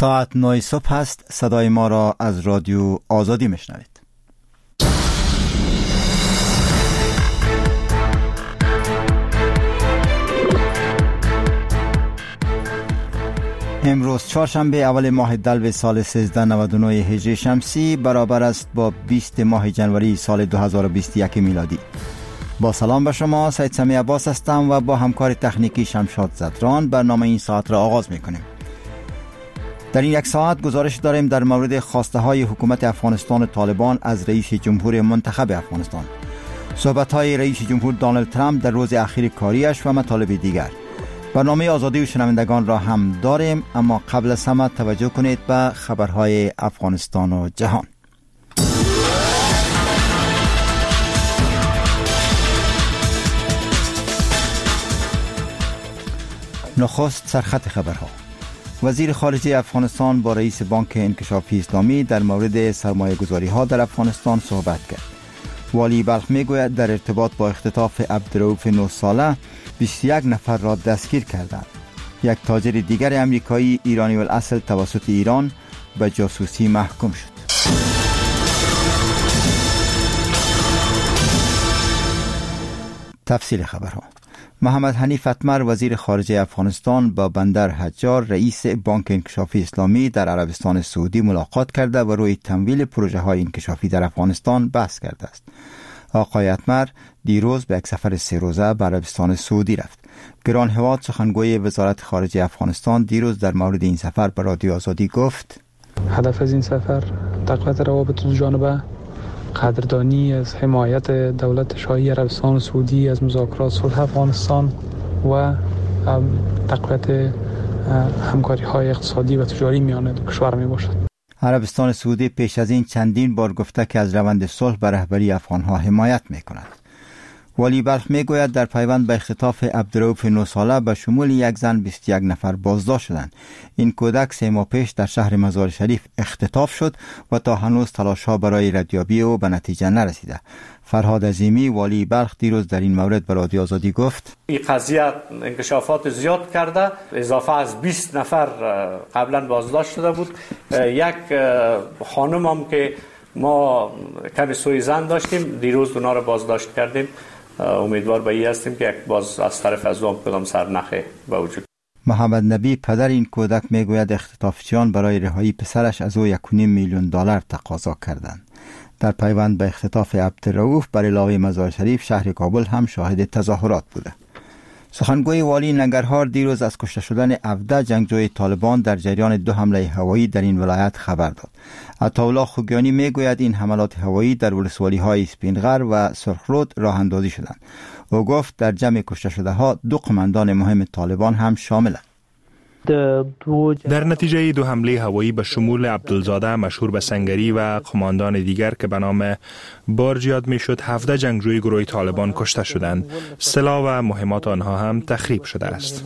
ساعت 9 صبح است. صدای ما را از رادیو آزادی میشنوید. امروز چهارشنبه اول ماه دلو سال 1399 هجری شمسی برابر است با 20 ماه جنوری سال 2021 میلادی. با سلام به شما، سید سمی عباس هستم و با همکار تکنیکی شمشاد زدران برنامه این ساعت را آغاز میکنیم. در این یک ساعت گزارش داریم در مورد خواسته های حکومت افغانستان و طالبان از رئیس جمهور منتخب افغانستان، صحبت های رئیس جمهور دونالد ترامپ در روز اخیر کاریش و مطالب دیگر. برنامه آزادی و شنوندگان را هم داریم، اما قبل از همه توجه کنید به خبرهای افغانستان و جهان. نخست سرخط خبرها. وزیر خارجه افغانستان با رئیس بانک انکشافی اسلامی در مورد سرمایه گذاری ها در افغانستان صحبت کرد. والی بلخ می گوید در ارتباط با اختطاف عبدالرؤوف 9 ساله 21 نفر را دستگیر کردند. یک تاجر دیگر امریکایی ایرانی الاصل توسط ایران به جاسوسی محکوم شد. تفصیل خبرها. محمد حنیف اتمر وزیر خارجه افغانستان با بندر حجار رئیس بانک انکشافی اسلامی در عربستان سعودی ملاقات کرده و روی تمویل پروژه های انکشافی در افغانستان بحث کرده است. آقای اتمر دیروز به یک سفر 3 روزه به عربستان سعودی رفت. گران هواد سخنگوی وزارت خارجه افغانستان دیروز در مورد این سفر به رادیو آزادی گفت: هدف از این سفر تقویت روابط دو جانبه، قدردانی از حمایت دولت شاهی عربستان سعودی از مذاکرات صلح افغانستان و تقویت همکاری های اقتصادی و تجاری میان دو کشور می باشد. عربستان سعودی پیش از این چندین بار گفته که از روند صلح به رهبری افغانها حمایت می کند. والی بلخ می گوید در پیوند به اختطاف عبدالرؤوف 9 ساله به شمول یک زن 21 نفر بازداشت شدند. این کودک 3 ماه پیش در شهر مزار شریف اختطاف شد و تا هنوز تلاش‌ها برای ردیابی او به نتیجه نرسیده. فرهاد عظیمی والی بلخ دیروز در این مورد به رادیو آزادی گفت: این قضیه انکشافات زیاد کرده، اضافه از 20 نفر قبلا بازداشت شده بود. یک خانم هم که ما کمی سوی زن داشتیم دیروز اونا رو بازداشت کردیم. امیدوار به این هستیم که یک باز از طرف از اون کدام سرنخه به وجود. محمد نبی پدر این کودک میگوید اختطافچیان برای رهایی پسرش از او 1.5 میلیون دلار تقاضا کردند. در پیوند به اختطاف عبدالرؤوف بر علاوه مزار شریف شهر کابل هم شاهد تظاهرات بوده. سخنگوی والی ننگرهار دیروز از کشته شدن 17 جنگجوی طالبان در جریان 2 حمله هوایی در این ولایت خبر داد. عطاالله خوگیانی میگوید این حملات هوایی در ولسوالی‌های اسپینغر و سرخرود راه اندازی شدند. او گفت در جمع کشته شده ها 2 قماندان مهم طالبان هم شاملند. در نتیجه 2 حمله هوایی به شمول عبدالزاده مشهور به سنگری و قماندان دیگر که به نام بارج یاد میشد 17 جنگجوی گروه طالبان کشته شدند. سلاح و مهمات آنها هم تخریب شده است.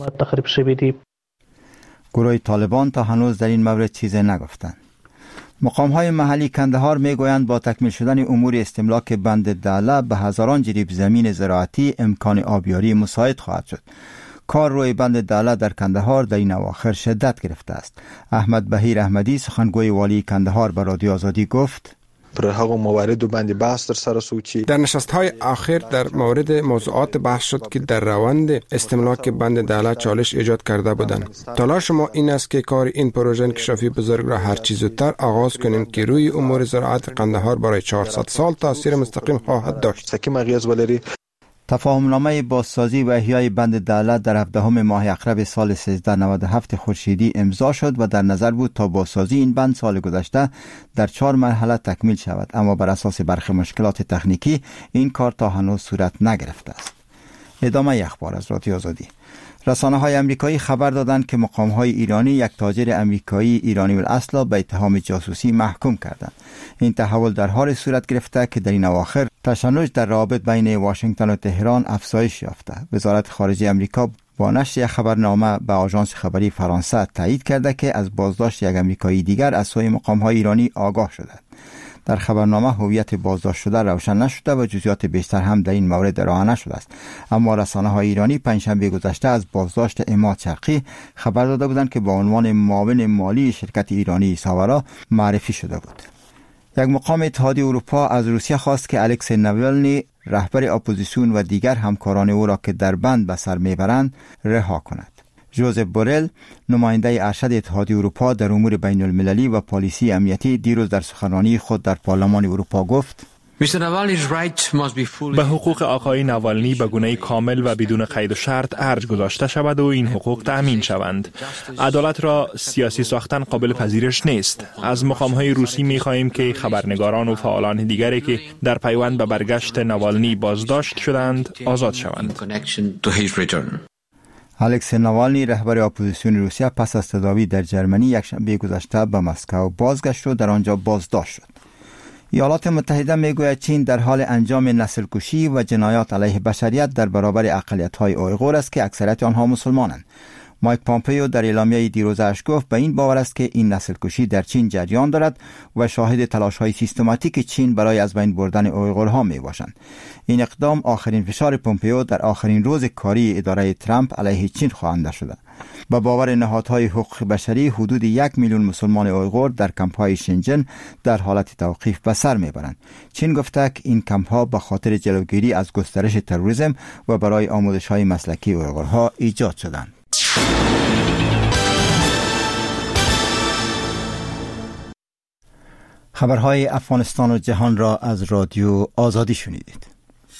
گروه طالبان تا هنوز در این مورد چیزی نگفتند. مقام‌های محلی کندهار میگویند با تکمیل شدن امور استملاک بند دعله به هزاران جریب زمین زراعتی امکان آبیاری مساعد خواهد شد. کار روی بند دعله در کندهار در این اواخر شدت گرفته است. احمد بهیر احمدی سخنگوی والی کندهار به رادیو آزادی گفت: پر هغه موارد باندې بحث در سره سوچي. در نشست‌های اخیر در مورد موضوعات بحث شد که در روند استملاک بند دعله چالش ایجاد کرده بودند. تلاش ما این است که کار این پروژه انکشافی بزرگ را هر چه زودتر آغاز کنیم که روی امور زراعت قندهار برای 400 سال تاثیر مستقیم خواهد داشت. تفاهمنامه بازسازی و احیای بند دعله در 17 ماه اقرب سال 1397 خورشیدی امضا شد و در نظر بود تا بازسازی این بند سال گذشته در 4 مرحله تکمیل شود، اما بر اساس برخی مشکلات تکنیکی این کار تا هنوز صورت نگرفته است. ادامه اخبار از رادیو آزادی. رسانه‌های آمریکایی خبر دادند که مقام‌های ایرانی یک تاجر آمریکایی ایرانی الاصل به اتهام جاسوسی محکوم کردند. این تحول در حال صورت گرفته که در این اواخر تشنج در روابط بین واشنگتن و تهران افزایش یافته. وزارت خارجه آمریکا با نشر یک خبرنامه به آژانس خبری فرانسه تایید کرده که از بازداشت یک آمریکایی دیگر از سوی مقام‌های ایرانی آگاه شده. در خبرنامه هویت بازداشت شده روشن نشده و جزئیات بیشتر هم در این مورد ارائه نشده است. اما رسانه‌های ایرانی پنجشنبه گذشته از بازداشت عماد شرقی خبر داده بودند که با عنوان معاون مالی شرکت ایرانی ساورا معرفی شده بود. یک مقام اتحادیه اروپا از روسیه خواست که الکسی ناوالنی رهبر اپوزیسیون و دیگر همکاران او را که در بند به سر میبرند رها کند. ژوزپ بورل نماینده ارشد اتحادیه اروپا در امور بین المللی و پالیسی امنیتی دیروز در سخنرانی خود در پارلمان اروپا گفت به حقوق آقای ناوالنی به گونه کامل و بدون قید و شرط ارج گذاشته شود و این حقوق تأمین شوند. عدالت را سیاسی ساختن قابل پذیرش نیست. از مقام‌های روسی می‌خواهیم که خبرنگاران و فعالان دیگری که در پیوند به برگشت ناوالنی بازداشت شدند آزاد شوند. الکسی ناوالنی رهبر اپوزیسیون روسیه پس از تداوی در جرمنی یکشنبه گذشته به مسکو بازگشت و در آنجا بازداشت شد. ایالات متحده میگوید چین در حال انجام نسل کشی و جنایات علیه بشریت در برابر اقلیت‌های اویغور است که اکثریت آنها مسلمانند. مایک پامپیو در اعلامیه دیروزش گفت به این باور است که این نسل کشی در چین جریان دارد و شاهد تلاش‌های سیستماتیک چین برای از بین بردن اویغورها میباشند. این اقدام آخرین فشار پامپیو در آخرین روز کاری اداره ترامپ علیه چین خوانده شده. با باور نهادهای حقوق بشری حدود 1 میلیون مسلمان اویغور در کمپ‌های شنجن در حالت توقیف به سر میبرند. چین گفته که این کمپ‌ها به خاطر جلوگیری از گسترش تروریسم و برای آموزش‌های مسلکی اویغورها ایجاد شدند. خبرهای افغانستان و جهان را از رادیو آزادی شنیدید.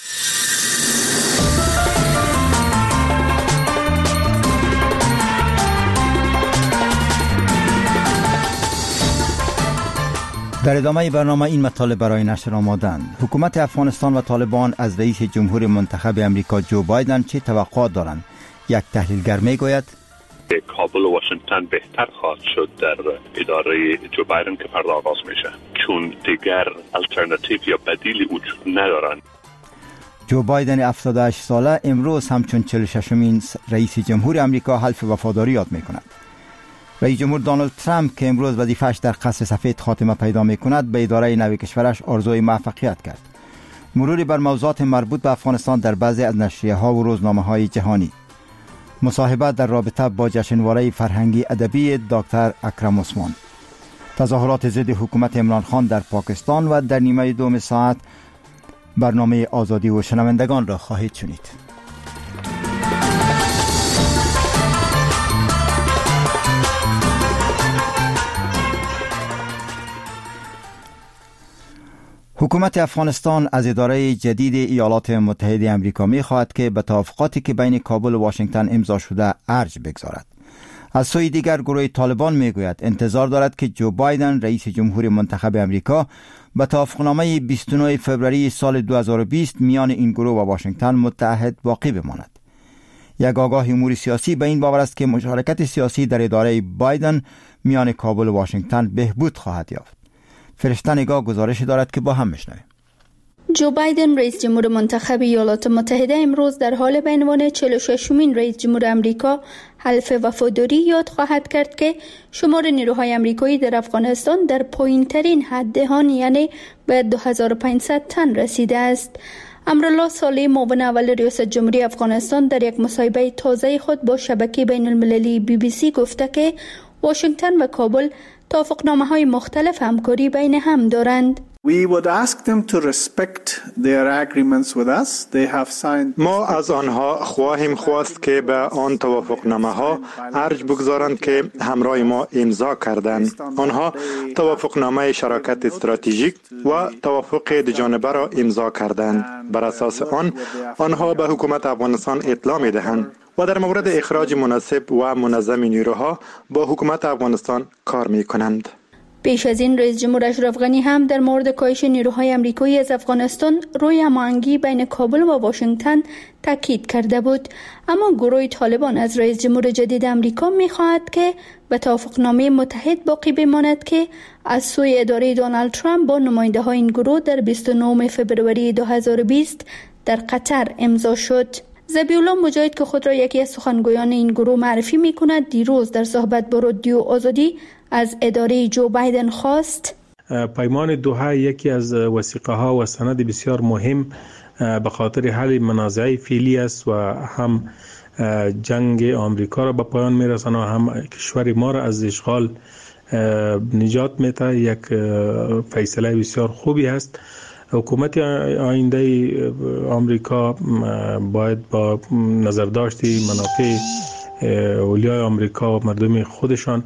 در ادامه برنامه این مطالب برای نشر آمادند. حکومت افغانستان و طالبان از رئیس جمهور منتخب امریکا جو بایدن چه توقعات دارند؟ یک تحلیلگر میگوید کابل و واشنگتن بهتر خواهد شد در اداره جو بایدن که فردا آغاز میشه، چون دیگر الटरनेटिव یا بدیلی وجود ندارند. جو بایدن 78 ساله امروز همچون 46مین رئیس جمهور امریکا حلف وفاداری یاد میکند. رئیس جمهور دونالد ترامپ که امروز وظیفه‌اش در قصر سفید خاتمه پیدا میکند به اداره نو کشورش آرزوی موفقیت کرد. مروری بر موضوعات مربوط به افغانستان در بعضی از نشریه‌ها و روزنامه‌های جهانی. مصاحبه در رابطه با جشنواره فرهنگی ادبی دکتر اکرم عثمان. تظاهرات ضد حکومت عمران خان در پاکستان و در نیمه دوم ساعت برنامه آزادی و شنوندگان را خواهید شنید. حکومت افغانستان از اداره جدید ایالات متحده آمریکا می‌خواهد که به توافقاتی که بین کابل و واشنگتن امضا شده ارج بگذارد. از سوی دیگر گروه طالبان میگوید انتظار دارد که جو بایدن رئیس جمهور منتخب امریکا به توافقنامه 29 فوریه سال 2020 میان این گروه و واشنگتن متحد باقی بماند. یک آگاه امور سیاسی به این باور است که مشارکت سیاسی در اداره بایدن میان کابل و واشنگتن بهبود خواهد یافت. فرشته نگاه گزارش دارد که با هم میشنویم. جو بایدن رئیس جمهور منتخب ایالات متحده امروز در حال به عنوان 46مین رئیس جمهور امریکا حلف وفاداری یاد خواهد کرد که شمار نیروهای امریکایی در افغانستان در پایین‌ترین حد آن یعنی به 2500 تن رسیده است. امرالله صالح معاون اول ریاست جمهوری افغانستان در یک مصاحبه تازه خود با شبکه بین المللی BBC گفته که واشنگتن و کابل توافقنامه‌های مختلف همکاری بین هم دارند. ما از آنها خواهیم خواست که به آن توافقنامه‌ها ارج بگذارند که همراه ما امضا کردند. آنها توافقنامه شراکت استراتژیک و توافق دوجانبه را امضا کردند. بر اساس آنها به حکومت افغانستان اطلاع می‌دهند و در مورد اخراج مناسب و منظم نیروها با حکومت افغانستان کار می‌کنند. پیش از این رئیس جمهور اشرف غنی هم در مورد کاهش نیروهای امریکایی از افغانستان روی هماهنگی بین کابل و واشنگتن تاکید کرده بود، اما گروه طالبان از رئیس جمهور جدید امریکا می‌خواهد که به توافقنامه متحد باقی بماند که از سوی اداره دونالد ترامپ با نماینده‌های این گروه در 29 فوریه 2020 در قطر امضا شد. ذبیح‌الله مجاهد که خود را یکی از سخنگویان این گروه معرفی می‌کند دیروز در صحبت با رادیو آزادی از اداره جو بایدن خواست پیمان دوحه یکی از وثیقه ها و سند بسیار مهم به خاطر حل منازعه فعلی است و هم جنگ آمریکا را به پایان میرساند و هم کشور ما را از اشغال نجات میده. یک فیصله بسیار خوبی است. حکومت آینده آمریکا باید با نظرداشت منافع اولیای آمریکا و مردم خودشان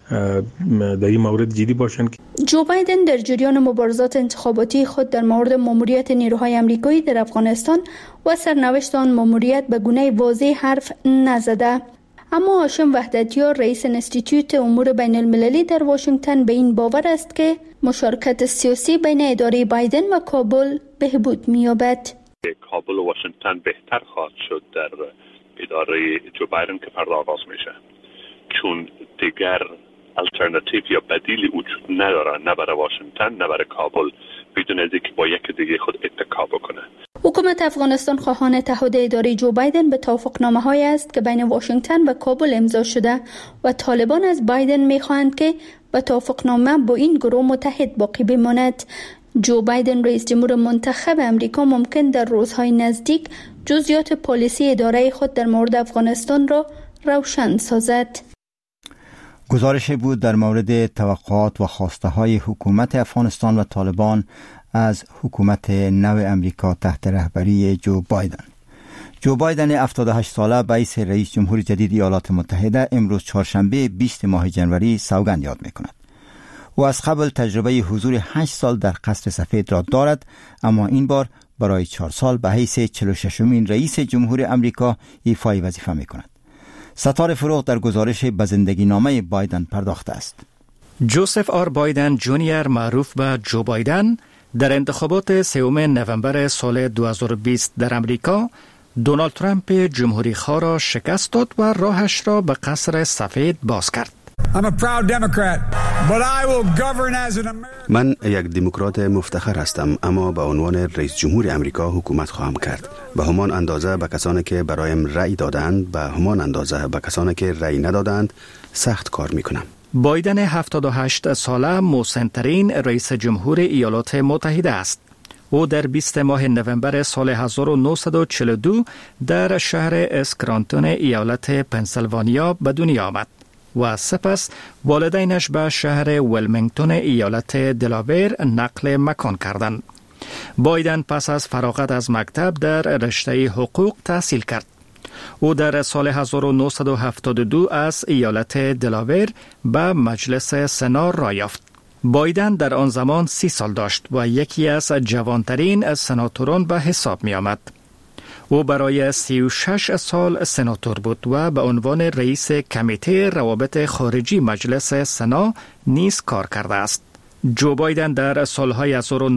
در این مورد جدی باشند. جو بایدن در جریان مبارزات انتخاباتی خود در مورد ماموریت نیروهای آمریکایی در افغانستان و سرنوشت آن ماموریت به گونه واضح حرف نزده. اما هاشم وحدتیار رئیس انستیتوت امور بین المللی در واشنگتن به این باور است که مشارکت سیاسی بین اداره بایدن و کابل بهبود می‌یابد. کابل و واشنگتن بهتر خواهد شد در اداره جو بایدن که فردا آغاز میشه، چون دیگر الटरनेटिव یا بدیلی وجود نداره، نه برای واشنگتن نه برای کابل، بدون از اینکه با یک دیگه خود اتکا بکنه. حکومت افغانستان خواهان تعهد اداره جو بایدن به توافقنامه‌هایی است که بین واشنگتن و کابل امضا شده و طالبان از بایدن می‌خواهند که به توافقنامه با این گروه متحد باقی بماند. جو بایدن رئیس جمهور منتخب امریکا ممکن در روزهای نزدیک جزئیات پالیسی اداره خود در مورد افغانستان را روشن سازد. گزارش بود در مورد توقعات و خواسته های حکومت افغانستان و طالبان از حکومت نو امریکا تحت رهبری جو بایدن. جو بایدن 78 ساله به حیث رئیس جمهور جدید ایالات متحده امروز چهارشنبه 20 ماه جنوری سوگند یاد می‌کند. او از قبل تجربه حضور 8 سال در قصر سفید را دارد، اما این بار برای 4 سال به حیث 46مین رئیس جمهور امریکا ایفای وظیفه می‌کند. ستاره فروغ در گزارش به زندگی نامه بایدن پرداخته است. جوزف آر بایدن جونیور معروف به جو بایدن در انتخابات 3 نوامبر سال 2020 در امریکا دونالد ترامپ جمهوری خواه را شکست داد و راهش را به قصر سفید باز کرد. من یک دموکرات مفتخر هستم، اما به عنوان رئیس جمهور امریکا حکومت خواهم کرد. به همان اندازه به کسانی که برایم رأی دادند، به همان اندازه به کسانی که رأی ندادند سخت کار میکنم. بایدن 78 ساله مسن‌ترین رئیس جمهور ایالات متحده است. او در 20 ماه نوامبر سال 1942 در شهر اسکرانتون ایالت پنسیلوانیا به دنیا آمد و سپس والدینش به شهر ولمینگتون ایالت دلاویر نقل مکان کردند. بایدن پس از فراغت از مکتب در رشته حقوق تحصیل کرد. او در سال 1972 از ایالت دلاویر به مجلس سنا راه یافت. بایدن در آن زمان 30 سال داشت و یکی از جوانترین سناتوران به حساب می آمد. او برای 36 سال سناتور بود و به عنوان رئیس کمیته روابط خارجی مجلس سنا نیز کار کرده است. جو بایدن در سالهای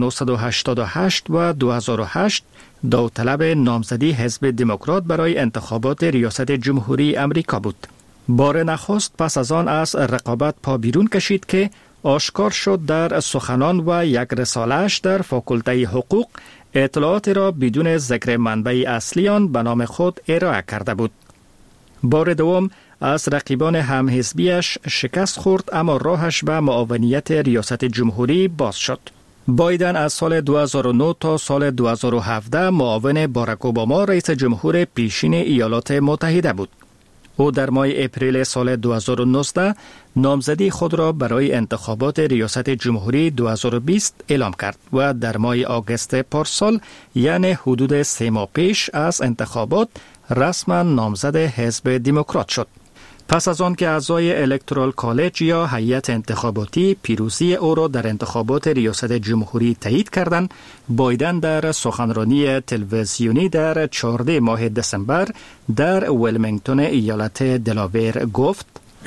1988 و 2008 داوطلب نامزدی حزب دموکرات برای انتخابات ریاست جمهوری امریکا بود. بار نخست پس از آن از رقابت پا بیرون کشید که آشکار شد در سخنان و یک رساله‌اش در فاکولته حقوق اطلاعات را بدون ذکر منبع اصلی آن به نام خود ارائه کرده بود. بار دوم از رقیبان همحزبیش شکست خورد، اما راهش به معاونیت ریاست جمهوری باز شد. بایدن از سال 2009 تا سال 2017 معاون باراک اوباما رئیس جمهور پیشین ایالات متحده بود. او در ماه اپریل سال 2019 نامزدی خود را برای انتخابات ریاست جمهوری 2020 اعلام کرد و در ماه آگوست پارسال، یعنی حدود 3 ماه پیش از انتخابات، رسما نامزد حزب دموکرات شد. پس از آن که اعضای الکترال کالج یا هیئت انتخاباتی پیروزی او را در انتخابات ریاست جمهوری تایید کردند، بایدن در سخنرانی تلویزیونی در 14 ماه دسامبر در ولمینگتون ایالت دلاویر گفت: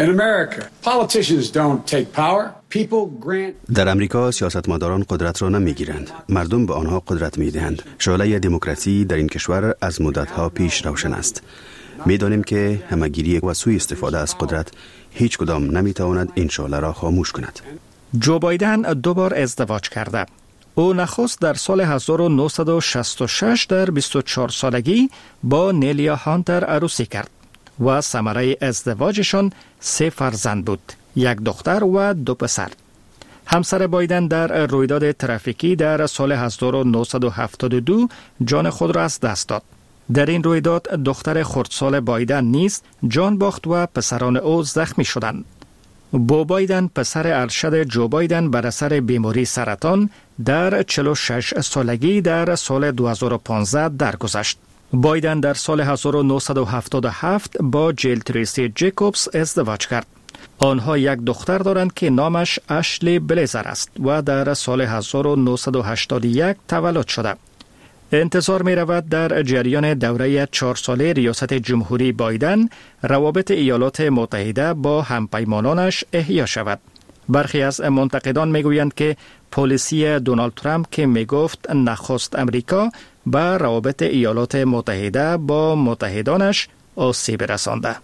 در امریکا سیاستمداران قدرت را نمیگیرند، مردم به آنها قدرت میدهند. شعله دموکراسی در این کشور از مدتها پیش روشن است. می‌دانیم که همه‌گیری و سوء استفاده از قدرت هیچ کدام نمی‌تواند این شعله را خاموش کند. جو بایدن 2 بار ازدواج کرده. او نخست در سال 1966 در 24 سالگی با نیلیا هانتر عروسی کرد و ثمره ازدواجشان 3 فرزند بود، 1 دختر و 2 پسر. همسر بایدن در رویداد ترافیکی در سال 1972 جان خود را از دست داد. در این رویداد دختر خردسال بایدن نیز جان باخت و پسران او زخمی شدند. بو بایدن پسر ارشد جو بایدن بر اثر بیماری سرطان در 46 سالگی در سال 2015 درگذشت. بایدن در سال 1977 با جیل تریسی جیکوبز ازدواج کرد. آنها یک دختر دارند که نامش اشلی بلیزر است و در سال 1981 تولد شده. انتظار می رود در جریان دوره 4 ساله ریاست جمهوری بایدن روابط ایالات متحده با همپیمانانش احیا شود. برخی از منتقدان می گویند که پالیسی دونالد ترامپ که می گفت نخست امریکا به روابط ایالات متحده با متحدانش آسیب رسانده.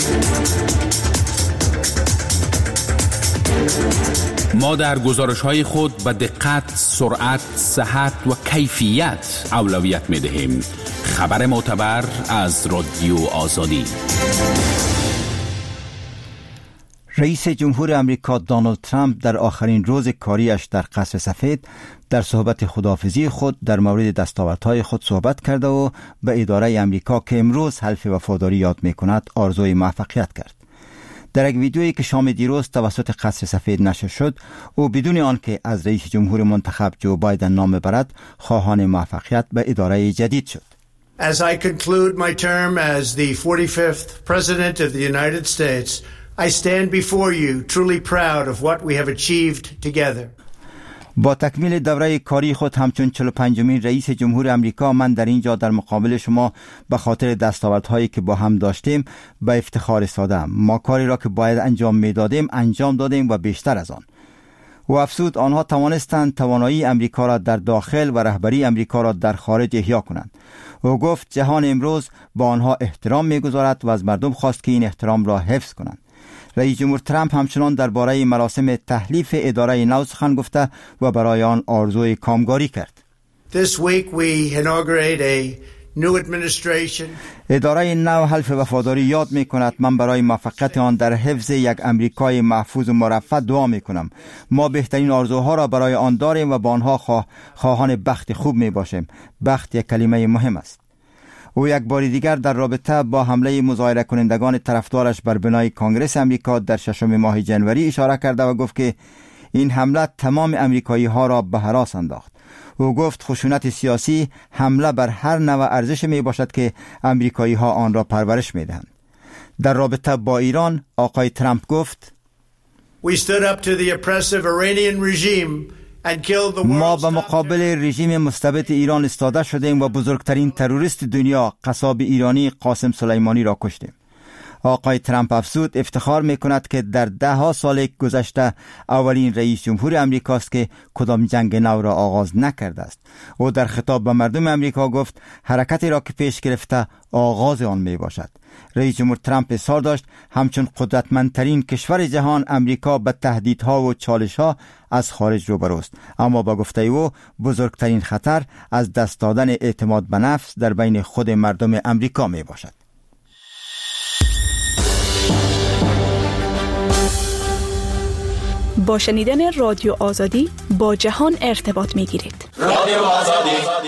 ما در گزارش‌های خود به دقت، سرعت، صحت و کیفیت اولویت می‌دهیم. خبر معتبر از رادیو آزادی. رئیس جمهور آمریکا دونالد ترامپ در آخرین روز کاریش در قصر سفید در صحبت خداحافظی خود در مورد دستاوردهای خود صحبت کرده و به اداره آمریکا که امروز حلف وفاداری یاد می‌کند آرزوی موفقیت کرد. در یک ویدیویی که شام دیروز توسط قصر سفید نشر شد، او بدون آنکه از رئیس جمهور منتخب جو بایدن نام ببرد، خواهان موفقیت به اداره جدید شد. As I conclude my term as the 45th President of the United States, I stand before you truly proud of what we have achieved together. با تکمیل دوره کاری خود همچون 45مین رئیس جمهور آمریکا، من در اینجا در مقابل شما به خاطر دستاوردهایی که با هم داشتیم به افتخار ساده‌ام. ما کاری را که باید انجام میدادیم انجام دادیم و بیشتر از آن. و افزود آنها توانستند توانایی امریکا را در داخل و رهبری امریکا را در خارج احیا کنند. او گفت جهان امروز با آنها احترام می‌گذارد و از مردم خواست که این احترام را حفظ کنند. رئیس جمهور ترامپ همچنان درباره مراسم تحلیف اداره نو سخن گفته و برای آن آرزوی کامگاری کرد. This week we inaugurate a new administration. اداره نو حلف وفاداری یاد می کند. من برای موفقیت آن در حفظ یک امریکای محفوظ و مرفه دعا می کنم. ما بهترین آرزوها را برای آن داریم و با آنها خواهان بخت خوب می باشیم. بخت یک کلمه مهم است. او یک بار دیگر در رابطه با حمله مظاهره کنندگان طرفدارش بر بنای کانگرس امریکا در 6 ماه ژانویه اشاره کرده و گفت که این حمله تمام امریکایی ها را به هراس انداخت. او گفت خشونت سیاسی حمله بر هر نوع ارزش می باشد که امریکایی ها آن را پرورش می دهند. در رابطه با ایران آقای ترامپ گفت We stood up to the oppressive Iranian regime. ما به مقابل رژیم مستبد ایران استاده شدیم و بزرگترین تروریست دنیا قصاب ایرانی قاسم سلیمانی را کشتیم. آقای ترامپ افزود افتخار میکند که در 10 سال گذشته اولین رئیس جمهور امریکاست که کدام جنگ نو را آغاز نکرده است. او در خطاب به مردم امریکا گفت حرکتی را که پیش گرفته آغاز آن می باشد. رئیس جمهور ترامپ اصرار داشت همچون قدرتمندترین کشور جهان امریکا به تهدیدها و چالشها از خارج روبروست، اما با گفته او بزرگترین خطر از دست دادن اعتماد به نفس در بین خود مردم امریکا می باشد. با شنیدن رادیو آزادی با جهان ارتباط می گیرید. رادیو آزادی.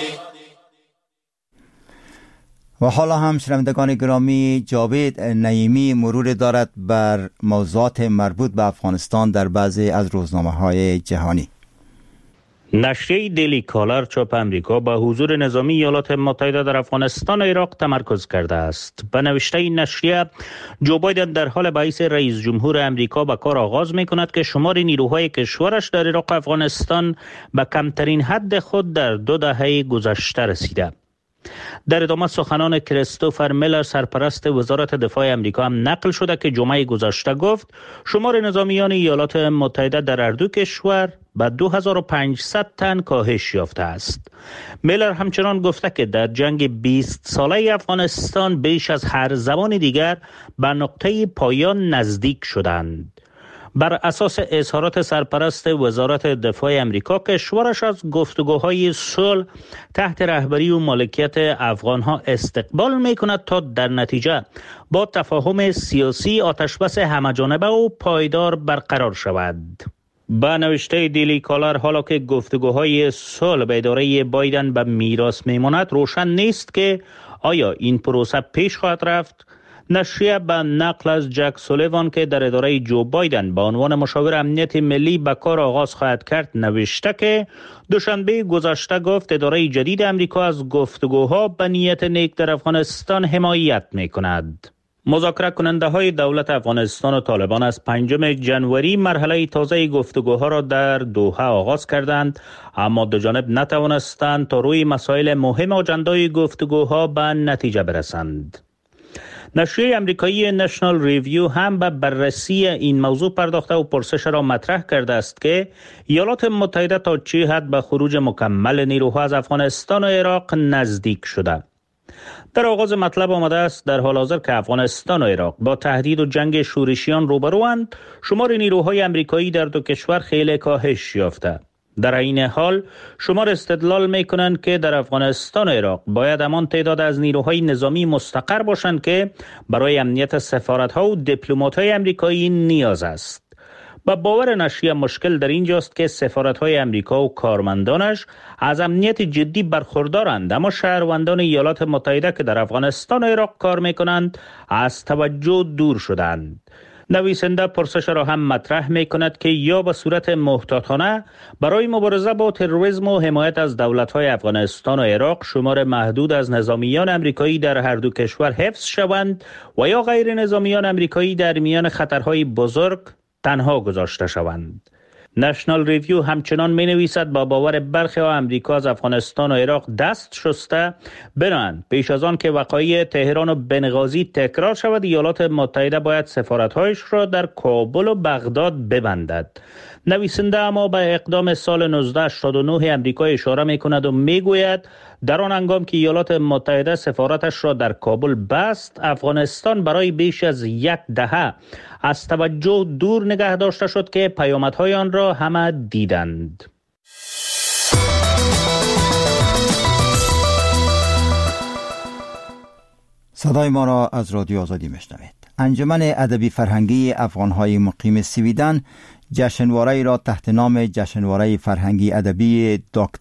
و حالا هم شنوندگان گرامی، جاوید نعیمی مرور دارد بر موضوعات مربوط به افغانستان در بعضی از روزنامه‌های جهانی. نشریه دیلی کالر چاپ امریکا با حضور نظامی ایالات متحده در افغانستان و عراق تمرکز کرده است. به نوشته این نشریه، جو بایدن در حال به حیث رئیس جمهور امریکا به کار آغاز می کند که شمار نیروهای کشورش در عراق و افغانستان به کمترین حد خود در 2 دهه گذشته رسیده. در ادامه سخنان کریستوفر میلر سرپرست وزارت دفاع امریکا هم نقل شده که جمعه گذشته گفت شمار نظامیان ایالات متحده در هر دو کشور به 2500 تن کاهش یافته است. میلر همچنان گفته که در جنگ 20 ساله افغانستان بیش از هر زمان دیگر به نقطه پایان نزدیک شدند. بر اساس اظهارات سرپرست وزارت دفاع امریکا، کشورش از گفتگوهای صلح تحت رهبری و مالکیت افغانها استقبال می‌کند تا در نتیجه با تفاهم سیاسی آتشبس همه‌جانبه و پایدار برقرار شود. با نوشته دیلی کالر، حالا که گفتگوهای صلح به اداره بایدن به میراث میماند، روشن نیست که آیا این پروسه پیش خواهد رفت. نشریه به نقل از جک سولیوان که در اداره جو بایدن به عنوان مشاور امنیت ملی به کار آغاز خواهد کرد نوشته که دوشنبه گذشته گفت اداره جدید امریکا از گفتگوها به نیت نیک در افغانستان حمایت می کند. مذاکره کننده های دولت افغانستان و طالبان از 5 ژانویه مرحله تازه گفتگوها را در دوحه آغاز کردند، اما دو جانب نتوانستند تا روی مسائل مهم آجندای گفتگوها به نتیجه برسند. نشریه امریکایی نشنال ریویو هم به بررسی این موضوع پرداخته و پرسش را مطرح کرده است که ایالات متحده تا چه حد به خروج مکمل نیروها از افغانستان و عراق نزدیک شده. در آغاز مطلب آمده است در حال حاضر که افغانستان و عراق با تهدید و جنگ شورشیان روبروند، شمار نیروهای امریکایی در دو کشور خیلی کاهش یافته. در این حال شمار استدلال می کنند که در افغانستان و عراق باید همان تعداد از نیروهای نظامی مستقر باشند که برای امنیت سفارت‌ها و دیپلمات‌های امریکایی نیاز است. با باور نشریه مشکل در اینجاست که سفارت‌های امریکا و کارمندانش از امنیت جدی برخوردارند، اما شهروندان ایالات متحده که در افغانستان و عراق کار می‌کنند از توجه دور شدند. نویسنده پرسش را هم مطرح می کند که یا به صورت محتاطانه برای مبارزه با تروریسم و حمایت از دولت‌های افغانستان و عراق شمار محدود از نظامیان امریکایی در هر دو کشور حفظ شوند و یا غیر نظامیان امریکایی در میان خطرهای بزرگ تنها گذاشته شوند. نشنال ریویو همچنان می نویسد با باور برخی ها امریکا از افغانستان و عراق دست شسته، بنابراین پیش از آن که وقایع تهران و بنغازی تکرار شود ایالات متحده باید سفارت‌هایش را در کابل و بغداد ببندد. نویسنده اما به اقدام سال 1989 امریکا اشاره می کند و می گوید در آن هنگام که ایالات متحده سفارتش را در کابل بست، افغانستان برای بیش از 1 دهه از توجه دور نگه داشته شد که پیامدهای آن را همه دیدند. صدای ما را از رادیو آزادی میشنوید. انجمن ادبی فرهنگی افغانهای مقیم سویدن جشنواره را تحت نام جشنواره فرهنگی ادبی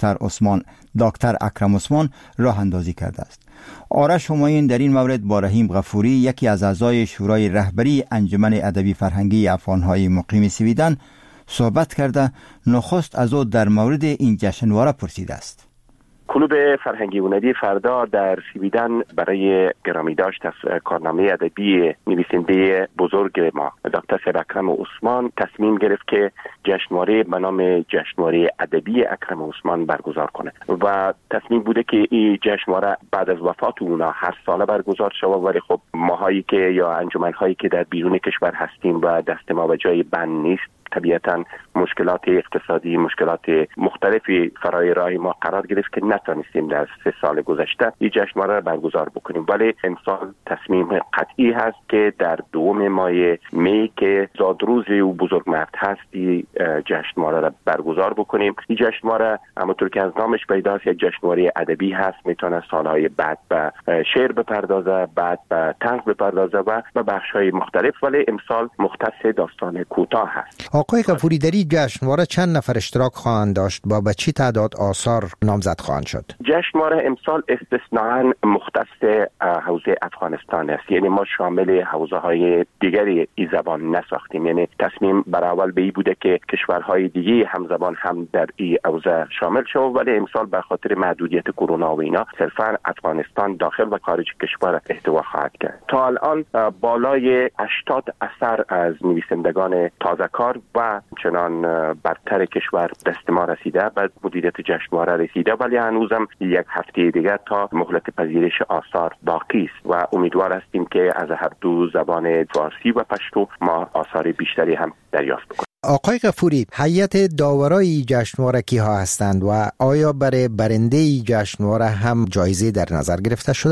دکتر اکرم عثمان راه اندازی کرده است. آرش همایون در این مورد با رحیم غفوری، یکی از اعضای شورای رهبری انجمن ادبی فرهنگی افغانهای مقیم سویدن، صحبت کرده نخست از او در مورد این جشنواره پرسیده است. کلوب فرهنگی هنری فردا در سویدن برای گرامی داشت از کارنامه ادبی نویسنده بزرگ ما دکتر اکرم عثمان تصمیم گرفت که جشنواره به نام جشنواره ادبی اکرم عثمان برگزار کنه و تصمیم بوده که این جشنواره بعد از وفات اونا هر ساله برگزار شود، ولی خب ماهایی که یا انجمن‌هایی که در بیرون کشور هستیم و دست ما به جای بند نیست، طبیعتاً مشکلات اقتصادی، مشکلات مختلفی فرای راه ما قرار گرفت که نتونستیم در 3 سال گذشته این جشنواره را برگزار بکنیم، ولی امسال تصمیم قطعی هست که در 2 ماه می که زادروز او بزرگمرد هست این جشنواره را برگزار بکنیم. این جشنواره همونطور که از نامش پیداست یک جشنواره ادبی هست، میتونه سالهای بعد به شعر بپردازه، بعد به طنز بپردازه و به بخش‌های مختلف، ولی امسال مختص داستان کوتاه هست. آقای غفوری، در این جشنواره چند نفر اشتراک خواهند داشت و به چه تعداد آثار نامزد خواهند شد؟ جشنواره امسال استثناءً مختص حوزه افغانستان است، یعنی ما شامل حوزه های دیگری این زبان نساختیم، یعنی تصمیم بر اول به این بوده که کشورهای دیگه همزبان هم در این حوزه شامل شوند، ولی امسال به خاطر محدودیت کرونا و اینا صرفاً افغانستان داخل و خارج کشور احتوا خواهد کرد. تا الان بالای 80 اثر از نویسندگان تازه‌کار و چنان برتر کشور دست ما رسیده، بعد مدیریت جشنواره رسیده، ولی هنوزم 1 هفته دیگر تا مهلت پذیرش آثار باقی است و امیدوار هستیم که از هر دو زبان فارسی و پشتو ما آثار بیشتری هم دریافت کنیم. آقای غفوری، هیئت داورای جشنواره کیها هستند و آیا برای برنده جشنواره هم جایزه در نظر گرفته شده؟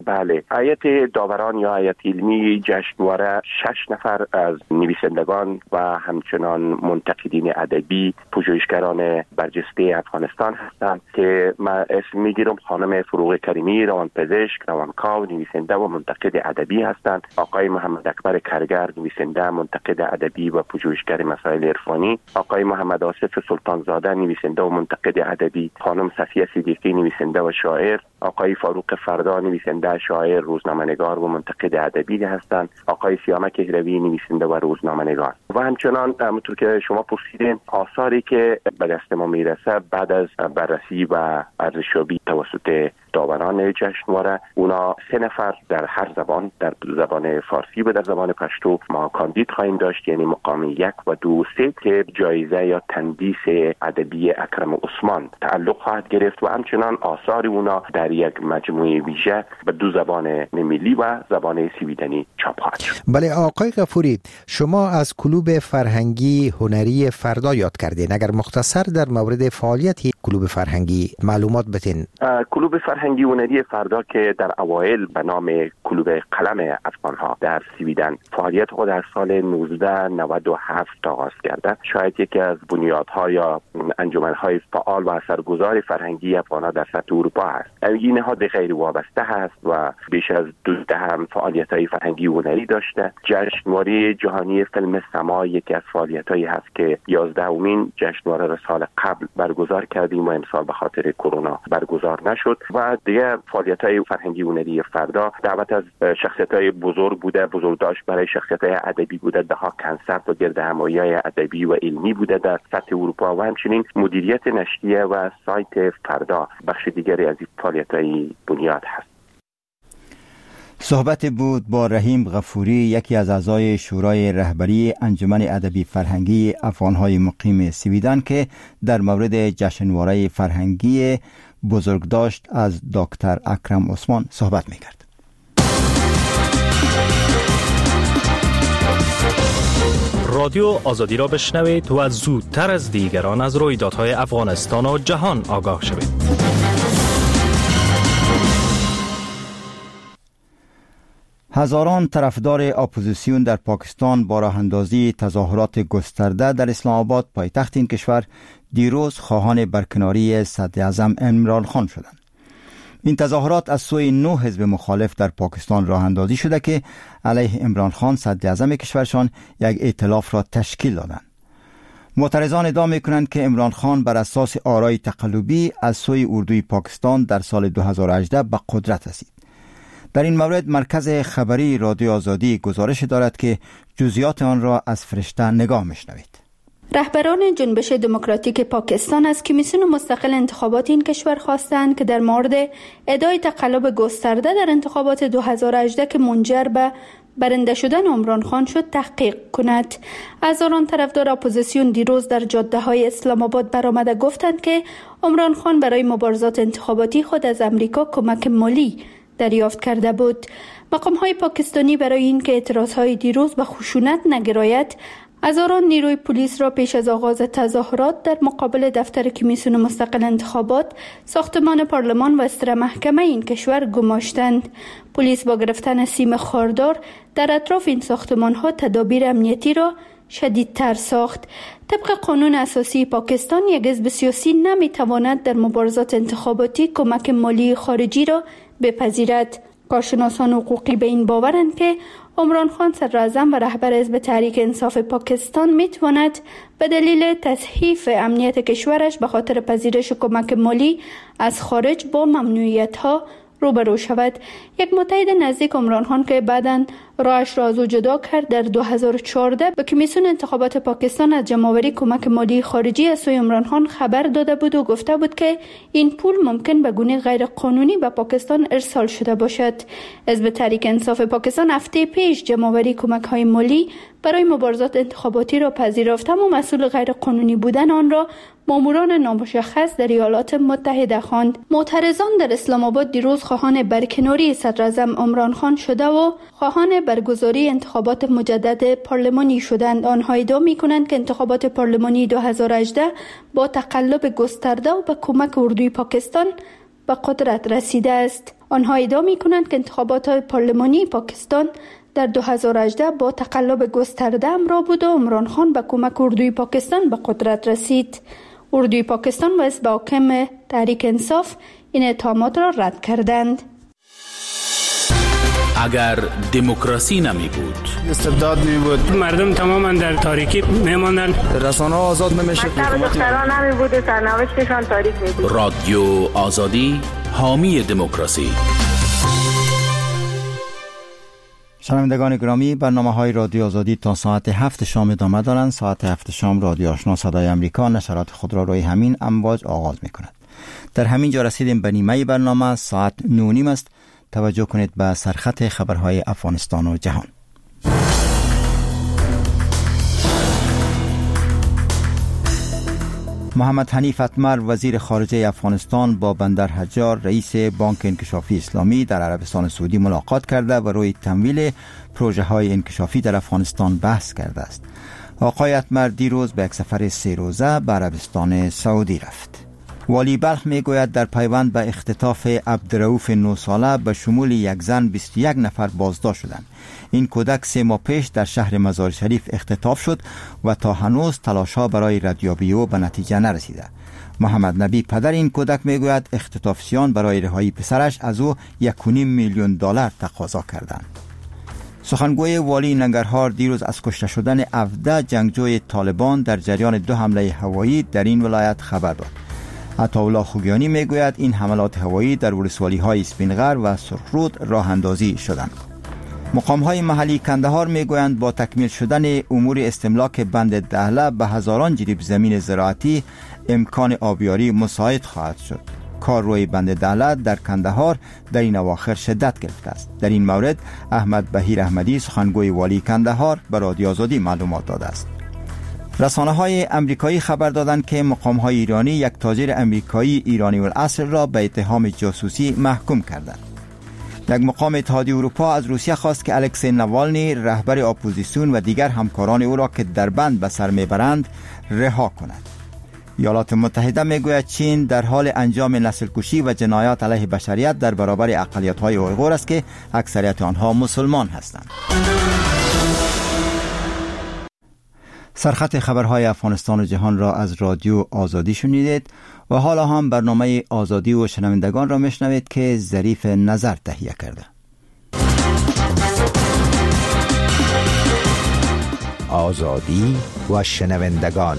بله، هیئت داوران یا هیئت علمی جشنواره 6 نفر از نویسندگان و همچنان منتقدین ادبی، پژوهشگران برجسته افغانستان هستند که من اسم میگیرم. خانم فروغ کریمی، روانپزشک، روانکاو، نویسنده و منتقد ادبی هستند. آقای محمد اکبر کرگر، نویسنده، منتقد ادبی و پژوهشگر مسائل عرفانی. آقای محمد آصف سلطانزاده، نویسنده و منتقد ادبی. خانم صفیه صدیقی، نویسنده و شاعر. آقای فاروق فردا، نویسنده، شاعر، روزنامه‌نگار و منتقد ادبی هستند. آقای سیامک هروی، نویسنده و روزنامه‌نگار. و همچنان همونطور که شما پرسیدین، آثاری که به دست ما میرسه بعد از بررسی و ارزشیابی توسط داوران جشنواره، اونا 3 نفر در هر زبان، در زبان فارسی و در زبان پشتو ما کاندید خواهیم داشت، یعنی مقام 1 و 2 3 که جایزه یا تندیس ادبی اکرم عثمان تعلق خواهد گرفت و همچنان آثار اونا در یک مجموعه ویژه به 2 زبان ملی و زبان سویدنی چاپ خواهد شد. بله آقای غفوری، شما از کلوب فرهنگی هنری فردا یاد کردین. اگر مختصر در مورد فعالیت کلوب فرهنگی معلومات بدین. کلوب فرهنگی هنری فردا که در اوایل به نام کلوب قلم افغانها در سویدن فعالیت خود از سال 1997 آغاز کرده، شاید یکی از بنیادها یا انجمنهای فعال و اثرگذار فرهنگی افغانها در سطح اروپا است. این نهاد غیر وابسته هست و بیش از 2 دهه فعالیت‌های فرهنگی هنری داشته. جشنواره جهانی فیلم سما یکی از فعالیت‌هایی هست که 11مین جشنواره را سال قبل برگزار کردیم و امسال به خاطر کرونا برگزار نشد. و دیگه فعالیت‌های فرهنگی هنری فردا دعوت از شخصیت‌های بزرگ بوده، بزرگداشت برای شخصیت‌های ادبی بوده، ده‌ها کنسرت و گردهمایی‌های ادبی و علمی بوده در سطح اروپا و همچنین مدیریت نشریه و سایت فردا بخش دیگری از این فعالیت‌های بنیاد هست. صحبت بود با رحیم غفوری، یکی از اعضای شورای رهبری انجمن ادبی فرهنگی افغانهای مقیم سویدن که در مورد جشنواره فرهنگی بزرگداشت از دکتر اکرم عثمان صحبت می‌کرد. رادیو آزادی را بشنوید و زودتر از دیگران از رویدادهای افغانستان و جهان آگاه شوید. هزاران طرفدار اپوزیسیون در پاکستان با راه اندازی تظاهرات گسترده در اسلام آباد پایتخت این کشور دیروز خواهان برکناری صدر اعظم عمران خان شدند. این تظاهرات از سوی 9 حزب مخالف در پاکستان راه اندازی شده که علیه عمران خان صدر اعظم کشورشان یک ائتلاف را تشکیل دادند. معترضان ادعا می‌کنند که عمران خان بر اساس آرای تقلبی از سوی اردوی پاکستان در سال 2018 به قدرت رسید. در این مورد مرکز خبری رادیو آزادی گزارش دارد که جزئیات آن را از فرشته نگاه می‌شنوید. رهبران جنبش دموکراتیک پاکستان از کمیسیون مستقل انتخابات این کشور خواستند که در مورد ادعای تقلب گسترده در انتخابات 2018 که منجر به برنده شدن عمران خان شد تحقیق کند. هزاران طرفدار اپوزیسیون دیروز در جاده‌های اسلام آباد برآمده گفتند که عمران خان برای مبارزات انتخاباتی خود از امریکا کمک مالی دریافت کرده بود. مقام‌های پاکستانی برای اینکه اعتراض‌های دیروز به خشونت نگراید، هزاران نیروی پلیس را پیش از آغاز تظاهرات در مقابل دفتر کمیسیون مستقل انتخابات، ساختمان پارلمان و استر محکمه این کشور گماشتند. پلیس با گرفتن سیم خاردار در اطراف این ساختمان‌ها تدابیر امنیتی را شدیدتر ساخت. طبق قانون اساسی پاکستان یک حزب سیاسی نمی‌تواند در مبارزات انتخاباتی کمک مالی خارجی را بپذیرد. کارشناسان حقوقی به این باورند که عمران خان صدر اعظم و رهبر حزب تحریک انصاف پاکستان میتواند به دلیل تضعیف امنیت کشورش به خاطر پذیرش کمک مالی از خارج با ممنوعیت‌ها روبرو شود. یک متحد نزدیک عمران خان که بعداً راهش را از او جدا کرد در 2014 به کمیسیون انتخابات پاکستان از جمع‌آوری کمک مالی خارجی از سوی عمران خان خبر داده بود و گفته بود که این پول ممکن به گونه غیر قانونی به پاکستان ارسال شده باشد. حزب تحریک انصاف پاکستان هفته پیش جمع‌آوری کمک‌های مالی برای مبارزات انتخاباتی را پذیرفت، اما مسئول غیر قانونی بودن آن را ماموران نامشخص در ایالات متحده خواند. معترضان در اسلام آباد دیروز خواهان برکناری صدر اعظم عمران خان شده و خواهان برگزاری انتخابات مجدد پارلمانی شدند. آنها ادعا می‌کنند که انتخابات پارلمانی 2018 با تقلب گسترده و به کمک اردوی پاکستان به قدرت رسیده است. آنها ادعا می‌کنند که انتخابات پارلمانی پاکستان در 2018 با تقلب گسترده همراه بود و عمران خان به کمک اردوی پاکستان به قدرت رسید. اردوی پاکستان و حزب حاکم تحریک انصاف این اتهامات را رد کردند. اگر دموکراسی نمی بود، استبداد می بود، مردم تماما در تاریکی می ماندند، رسانه ها آزاد نمی شد، دختران نمی بود، سرنوشتشان تاریک می بود. رادیو آزادی حامی دموکراسی. شنوندگان گرامی، برنامه‌های رادیو آزادی تا ساعت 7 شام ادامه دارند. ساعت 7 شام رادیو آشنا صدای امریکا نشرات خود را روی همین امواج آغاز می‌کند. در همین جا رسیدیم به نیمه برنامه. ساعت 9:30 است. توجه کنید به سرخط خبرهای افغانستان و جهان. محمد حنیف اتمر وزیر خارجه افغانستان با بندر حجار رئیس بانک انکشافی اسلامی در عربستان سعودی ملاقات کرده و روی تمویل پروژه های انکشافی در افغانستان بحث کرده است. آقای اتمر دیروز به یک سفر 3 روزه به عربستان سعودی رفت. والی بلخ می گوید در پیوند به اختطاف عبدالرؤوف 9 ساله به شمول یک زن 21 نفر بازداشت شدند. این کودک 3 ماه پیش در شهر مزار شریف اختطاف شد و تا هنوز تلاش‌ها برای ردیابی او به نتیجه نرسیده. محمد نبی پدر این کودک می گوید اختطافیان برای رهایی پسرش از او 1.5 میلیون دلار تقاضا کردند. سخنگوی والی ننگرهار دیروز از کشته شدن 17 جنگجوی طالبان در جریان 2 حمله هوایی در این ولایت خبر داد. عطاالله خوگیانی میگوید این حملات هوایی در ولسوالی‌های اسپینغر و سرخرود راه اندازی شدند. مقام‌های محلی کندهار میگویند با تکمیل شدن امور استملاک بند دهله به هزاران جریب زمین زراعتی امکان آبیاری مساعد خواهد شد. کار روی بند دهله در کندهار در این اواخر شدت گرفته است. در این مورد احمد بهیر احمدی سخنگوی والی کندهار به رادیو آزادی معلومات داده است. رسانه‌های امریکایی خبر دادند که مقام‌های ایرانی یک تاجر امریکایی ایرانی الاصل را به اتهام جاسوسی محکوم کردند. یک مقام اتحادیه اروپا از روسیه خواست که الکسی نوالنی رهبر اپوزیسیون و دیگر همکاران او را که در بند به سر میبرند رها کند. ایالات متحده میگوید چین در حال انجام نسل‌کشی و جنایات علیه بشریت در برابر اقلیت‌های اویغور است که اکثریت آنها مسلمان هستند. سرخط خبرهای افغانستان و جهان را از رادیو آزادی شنیدید و حالا هم برنامه آزادی و شنوندگان را میشنوید که ظریف نظر تهیه کرده. آزادی و شنوندگان.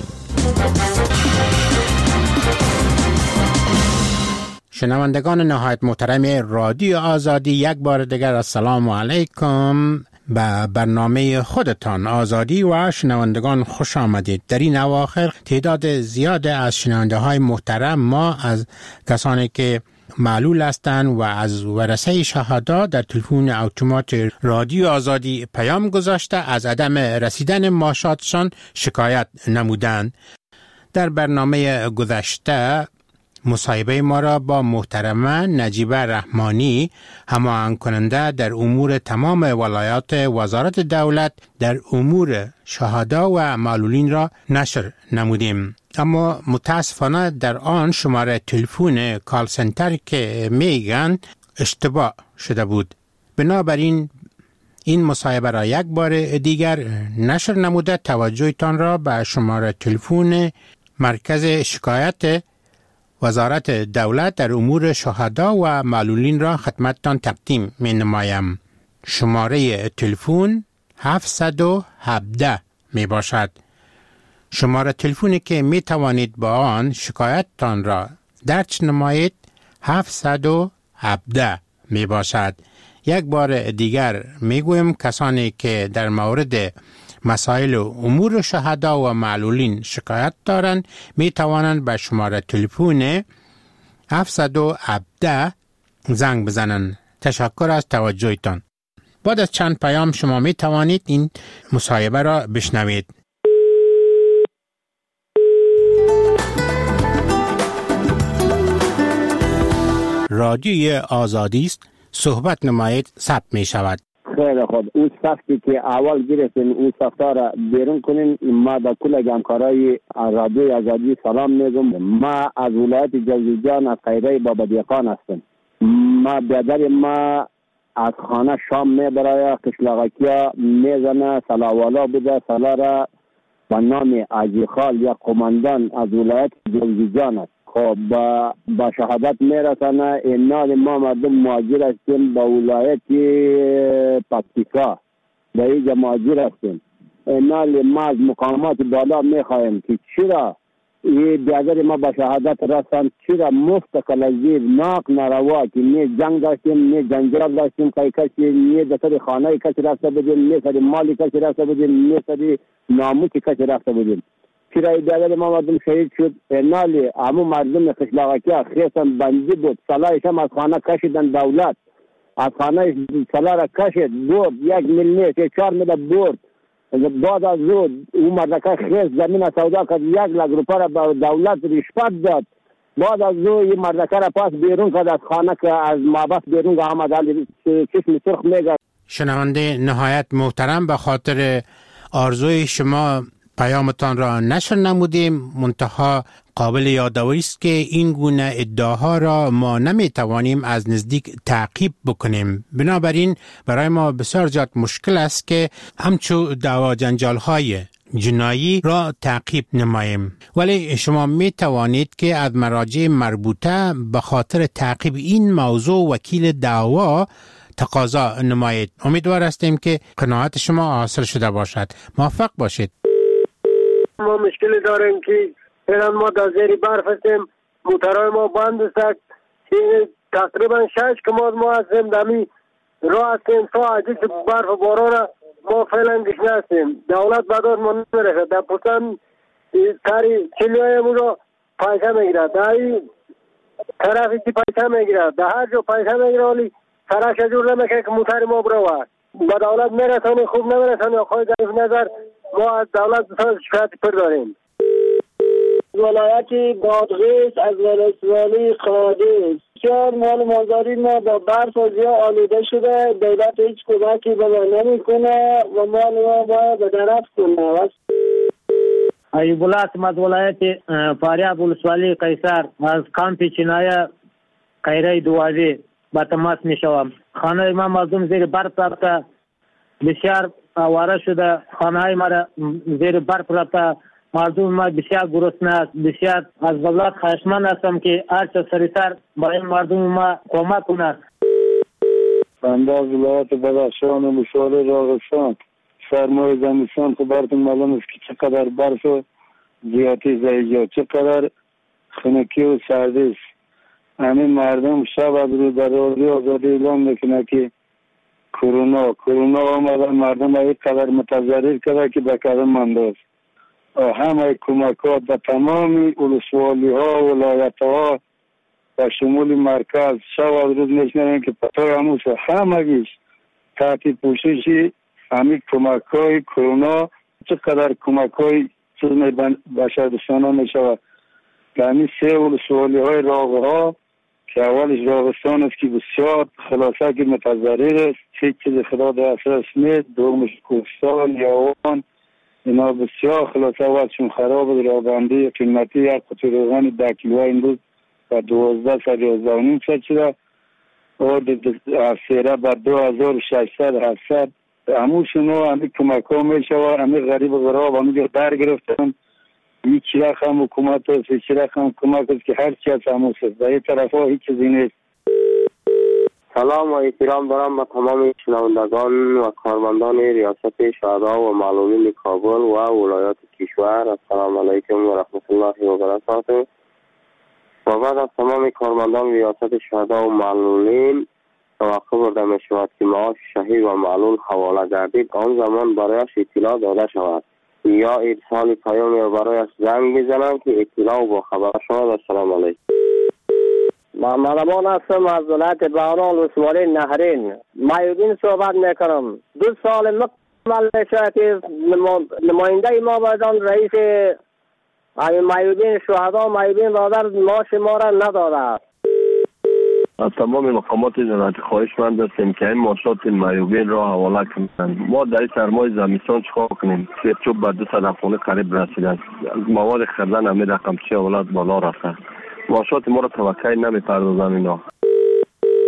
شنوندگان نهایت محترم رادیو آزادی، یک بار دیگر السلام علیکم. به برنامه خودتان آزادی و شنوندگان خوش آمدید. در این اواخر تعداد زیاد از شنونده های محترم ما از کسانی که معلول هستند و از ورثه شهدا در تلفن اتومات رادیو آزادی پیام گذاشته از عدم رسیدن معاشاتشان شکایت نمودند. در برنامه گذشته مصاحبه ما را با محترمه نجیبه رحمانی هماهنگ کننده در امور تمام ولایات وزارت دولت در امور شهدا و معلولین را نشر نمودیم، اما متاسفانه در آن شماره تلفن کال سنتر که میگن اشتباه شده بود. بنابراین این مصاحبه را یک بار دیگر نشر نموده توجهتان را به شماره تلفن مرکز شکایت وزارت دولت در امور شهدا و معلولین را خدمتتان تقدیم می نمایم. شماره تلفن 717 می باشد. شماره تلفنی که می توانید با آن شکایتتان را درج نمایید 717 می باشد. یک بار دیگر می گویم کسانی که در مورد مسائل و امور شهدا و معلولین شکایت دارند می توانند به شماره تلفن 717 زنگ بزنند. تشکر از توجهتان. بعد از چند پیام شما می توانید این مصاحبه را بشنوید. رادیوی آزادی است. صحبت نمایید ثبت می شود. خیلی خوب. اون سختی که اول گرفتین اون سختا را بیرون کنین. ما با کل همکارای رادیوی آزادی سلام میگم. ما از ولایت جوزجان از قیره بابا دیقان هستم. ما برادر ما از خانه شام میبره، قشلاقکیا میزنه، سلاوالا بوده، سلا را به نام عجیخال یا قماندان از ولایت جوزجان است. خب با شهادت میرسانه. اینال ما مردم مهاجر هستیم با ولایت پکتیکا، به اینجا مهاجر هستیم. اینال ما از مقامات بالا میخواهیم که چرا این برادر ما با شهادت رسان، چرا مفت کلزیر ناق نروا که نه جنگ داشتیم، نه جنجال داشتیم، کسی نه دستر خانه کسی رفته بودیم، نه سری مالی کسی رفته بودیم، نه سری ناموسی کسی رفته بودیم. چرا این برادر ما مردم شهید شد؟ اینال همون مردم قشلاقکیا خیسن بندی بود، صلاحش هم از خانه کشیدن، دولت از خانه صلاح را کشید، برد 1 میلیون 4 میلیون برد. بعد از او مردکه خیز زمین سودا کرد، 1 لک روپیه را به دولت رشوت داد. بعد از این مردکه را پاس بیرون کرد از خانه که از محبس بیرون که آمد علی چشم سرخ میگه. شنونده نهایت محترم، به خاطر آرزوی شما پیامتان را نشر نمودیم، منتها قابل یادآوری است که این گونه ادعاها را ما نمیتوانیم از نزدیک تعقیب بکنیم. بنابراین برای ما بسیار زیاد مشکل است که همچو دعوا جنجال های جنایی را تعقیب نماییم. ولی شما می توانید که از مراجع مربوطه به خاطر تعقیب این موضوع وکیل دعوا تقاضا نمایید. امیدوار هستیم که قناعت شما حاصل شده باشد. موفق باشید. ما مشکل داریم که الان ما در زیر برف هستیم، موترهای ما بند است. تقریبا 6 کماد ما هستیم دمی راه هستیم، ساعتی برف و باران ما فعلا گشنه هستیم. دولت بداد ما نمیرسد، در پوستان تاری چلیهای مو را پیسه میگیره، در این طرفی که پیسه میگیره، در هر جا پیسه میگیره، ولی سرش جور نمیکنه که موتر ما بروه. با دولت میرسانی، خوب نمیرسانی. آخوی ضعیف نظر ما از دولت بسیار شکایت پر داریم. ولایت بادغیس از ولسوالی قادس 4 مال مازاری ما با برف و زیا آلوده شده، دولت هیچ کمکی به ما نمیکنه و مال ما باید به درفت کنه. ایوب الله از ولایت فاریاب ولسوالی قیصر از کامپ چینای قیره دوازی با تماس میشوم. خانه ما مردم زیر برف رفته، بسیار آواره شده، خانه های ما زیر برف رفته، مردم ما بسیار گرسنه است. بسیار از دولت خواهشمند هستم که هرچه سریعتر با این مردم ما کمک کند. بنده از ولایت بدخشان و مشوار راغستان سرمای زمستان خبرتون معلوم است که چقدر برف و زیادی زیجا، چقدر خنکی و سردی است. همین مردم شب از روز در رادیو آزادی اعلام میکنه که کرونا آمده، مردم های قدر متضرر کرده که به قدم مانده است. همه کمکات به تمام ولسوالی ها و ولایت ها و شمول مرکز شب از روز میشنویم که پتای هموز همگیش تحت پوشش همین کمک های کرونا چقدر کمک های بشردوستانه می شود. که همین 3 ولسوالی های راغه ها که اولش راغستان است که بسیار خلاصه که متضرر است، هیچ چیز خدا دسترس نیست. دومش کوهستان یاوان، اینا بسیار خلاصه وقتشون خراب است. رابندی قیمتی 1 قطعه روغن 10 کیلویی امروز و 12 شده و سیره بر 2600 700. هموشونو همین کمک ها می شود. همین غریب و غراب همین در گرفتن. هیچ رقم حکومت است، هیچ رقم کمک است که هر چی از هموش است. در این طرف ها هیچ چیزی نیست. سلام و احترام دارم به تمام شنوندگان و کارمندان ریاست شهدا و معلولین کابل و ولایات کشور. السلام علیکم و رحمت الله و برکاته. و بعد از تمام کارمندان ریاست شهدا و معلولین توقع برده می شود که معاش شهید و معلول حواله گردید، آن زمان برایش اطلاع داده شود یا ارسال پیام یا برایش زنگ بزنند که اطلاع و با خبر شود. السلام علیکم. محمد امان هستم از ولایت بهران ولسوالی نهرین. مایوبین صحبت میکنم. 2 سال مکمل میشه که نماینده ما بایدان رئیس مایوبین شهدا مایوبین برادر معاش ما را نداده. از تمام مقامات جنایت خواهشمند هستیم که این معاشات مایوبین را حواله کنند. ما در سرمای زمستان چیکار کنیم؟ سرچوب به 200 خانه قریب رسیده است. مواد خریدن همین رقم چه اولاد بالا رفته. معاشات ما را توقع نمی‌پردازند اینا.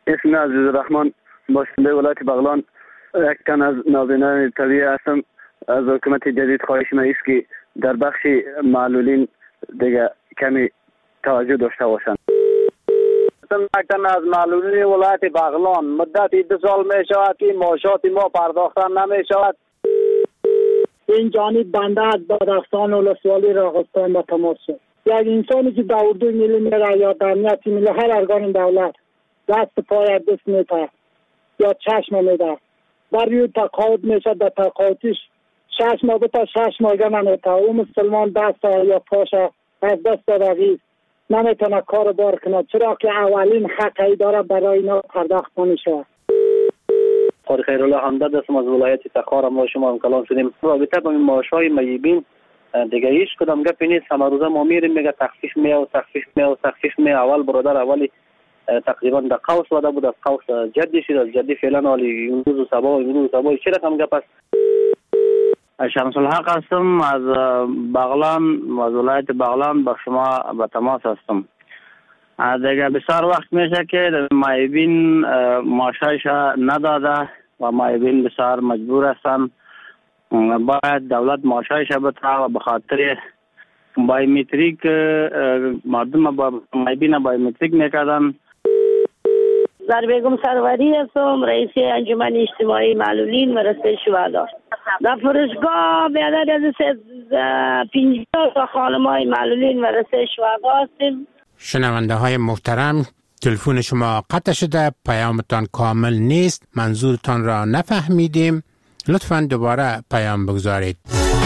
اسم عزیز الرحمن، باشنده ولایت بغلان. یک تن از نابینان طبیعی هستم. از حکومت جدید خواهش من است که در بخش معلولین دیگه کمی توجه داشته باشند. یک تن از معلولین ولایت بغلان. مدتی 2 سال می شود که معاشات ما پرداخته نمی شود. این جانب بنده از بدخشان ولسوالی راغستان به تماس شد. یک انسانی که در اردو ملی میره یا در امنیت ملی هر ارگان دولت دست پای دست میده یا چشم میده، بر روی تقاعد میشه، در تقاعدش 6 ماه تا 6 ماه نمیته. او مسلمان دست یا پاش از دست دادگی نمیتونه کار بار کنه، چرا که اولین حقی داره برای اینا پرداخت نمیشه. قاری خیرالله حمداد هستم از ولایت تخار. ما شما هم کلام شدیم رابطه با معاش‌های معیبین دیگه هیچ کدام گپی نیست. همه روزه ما میریم میگه تخفیف می اول برادر اولی تقریبا در قوس وده بود، از قوس جدی شد، از جدی فعلا حالی امروز و صبا چه رقم گپ است؟ شمس الحق هستم از بغلان، از ولایت بغلان با شما به تماس هستم. دیگه بسیار وقت میشه که معیبین معاشش نداده و معیبین بسیار مجبور هستن. باید دولت معاشش بده و به خاطر بایومتریک مردم با معیبین بایومتریک میکردن. زربیگم سروری هستم، رئیس انجمن اجتماعی معلولین و رسته شهدا. در فرشگاه بیادر از 50 تا خانم‌های معلولین و رسته شهدا هستیم. شنونده های محترم، تلفن شما قطع شده، پیامتان کامل نیست، منظورتان را نفهمیدیم، لطفاً دوباره پیام بگذارید.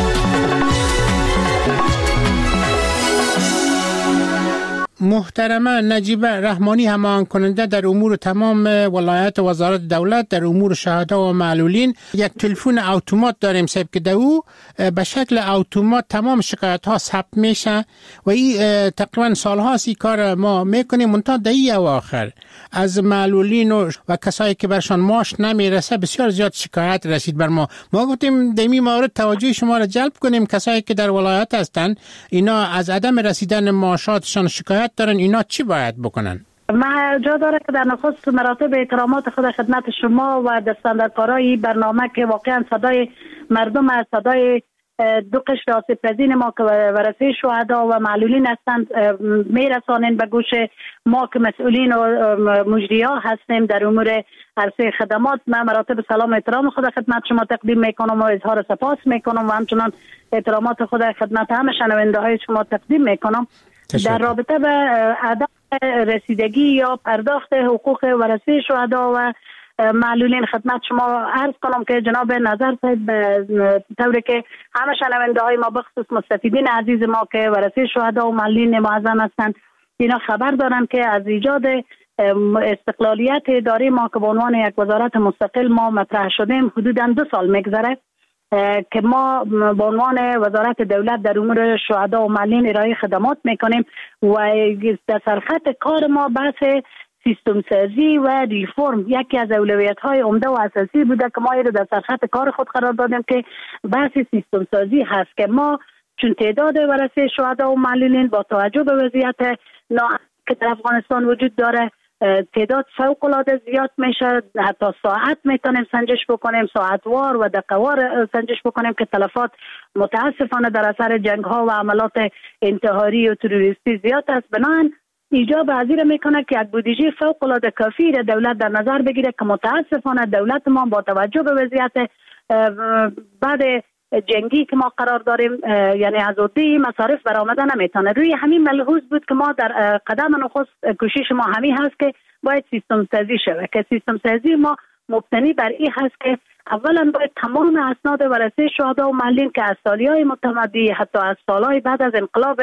محترمه نجیبه رحمانی همان کننده در امور تمام ولایت وزارت دولت در امور شهدا و معلولین، یک تلفن اتومات داریم صاحب که دو به شکل اتومات تمام شکایت ها ثبت میشه و این تقریبا سالهاست این کار ما میکنیم. منتها دهی اواخر از معلولین و کسایی که برشان معاش نمیرسه بسیار زیاد شکایت رسید بر ما. ما گفتیم دمی مورد توجه شما را جلب کنیم، کسایی که در ولایت هستن اینا از عدم رسیدن معاشاتشان شکایت دارن، اینا چی باید بکنن؟ ما جا داره که در نخست مراتب احترامات خود خدمت شما و دستاندرکارای برنامه که واقعا صدای مردم از صدای دو قشر آسیب‌پذیر ما که ورثه شهدا و معلولین هستند میرسانین به گوش ما که مسئولین و مجری‌ها هستیم در امور عرصه خدمات. من مراتب سلام و احترام خود خدمت شما تقدیم میکنم و اظهار سپاس میکنم و همچنان احترامات خود خدمت همه شنونده های شما تقدیم میکنم. در رابطه به عدم رسیدگی یا پرداخت حقوق ورثه شهدا و معلولین خدمت شما عرض کنم که جناب نظر صاحب به طوری که همه شنونده های ما بخصوص مستفیدین عزیز ما که ورثه شهدا و معلولین معظم هستند اینا خبر دارن که از ایجاد استقلالیت اداره ما که به عنوان یک وزارت مستقل ما مطرح شدیم حدوداً 2 سال میگذره که ما به عنوان وزارت دولت در امور شهدا و معلولین ارائه خدمات میکنیم و در سرخط کار ما بحث سیستم سازی و ریفرم یکی از اولویت های عمده و اساسی بوده که ما اینو در سرخط کار خود قرار دادیم که بحث سیستم سازی هست که ما چون تعداد ورثه شهدا و معلولین با توجه به وضعیت که در افغانستان وجود داره تعداد فوق العاده زیاد میشه، حتی ساعت میتونیم سنجش بکنیم، ساعتوار و دقیقوار سنجش بکنیم که تلفات متاسفانه در اثر جنگ ها و عملات انتحاری و تروریستی زیاد است. بنابراین ایجاب حاضر میکنه که یک بودجه فوق العاده کافی را دولت در نظر بگیره که متاسفانه دولت ما با توجه به وضعیت بعد جنگی که ما قرار داریم یعنی از عهده مصارف برآمده نمیتونه. روی همین ملحوظ بود که ما در قدم نخست کوشش ما همین هست که باید سیستم سازی شود که سیستم سازی ما مبتنی بر این هست که اولا باید تمام اسناد ورثه شهدا و معلولین که از سالیهای متمدی حتی از سالهای بعد از انقلاب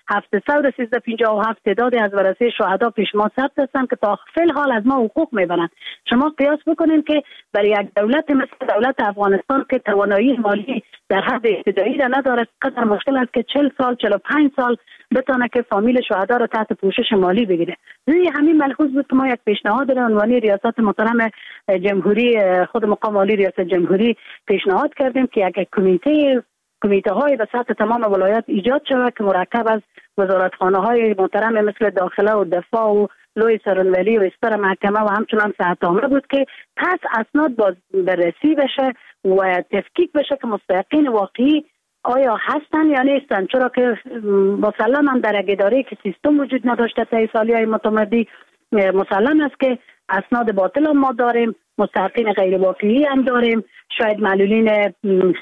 71357 تعدادی از ورثه شهدا پیش ما ثبت هستند که تا فی الحال از ما حقوق میبرند. شما قیاس بکنید که برای یک دولت مثل دولت افغانستان که توانایی مالی در حد ابتدایی را نداره قدر مشکل است که 40 سال 45 سال بتونه که فامیل شهدا را تحت پوشش مالی بگیره. روی همین ملحوظ بود که ما یک پیشنهاد را عنوانی ریاست محترم جمهوری خود مقام والی ریاست جمهوری پیشنهاد کردیم که یک کمیته های به سطح تمام ولایات ایجاد شود که مرکب از وزارتخانه های محترم مثل داخله و دفاع و لوی سرانولی و استر محکمه و همچنان صحتنامه بود که پس اسناد باز بررسی بشه و تفکیک بشه که مستحقین واقعی آیا هستن یا نیستن، چرا که مسلم هم در اداره که سیستم وجود نداشته تا سالی‌های متمادی، مسلم است که اسناد باطل هم ما داریم، مستحقین غیر واقعی هم داریم، شاید معلولین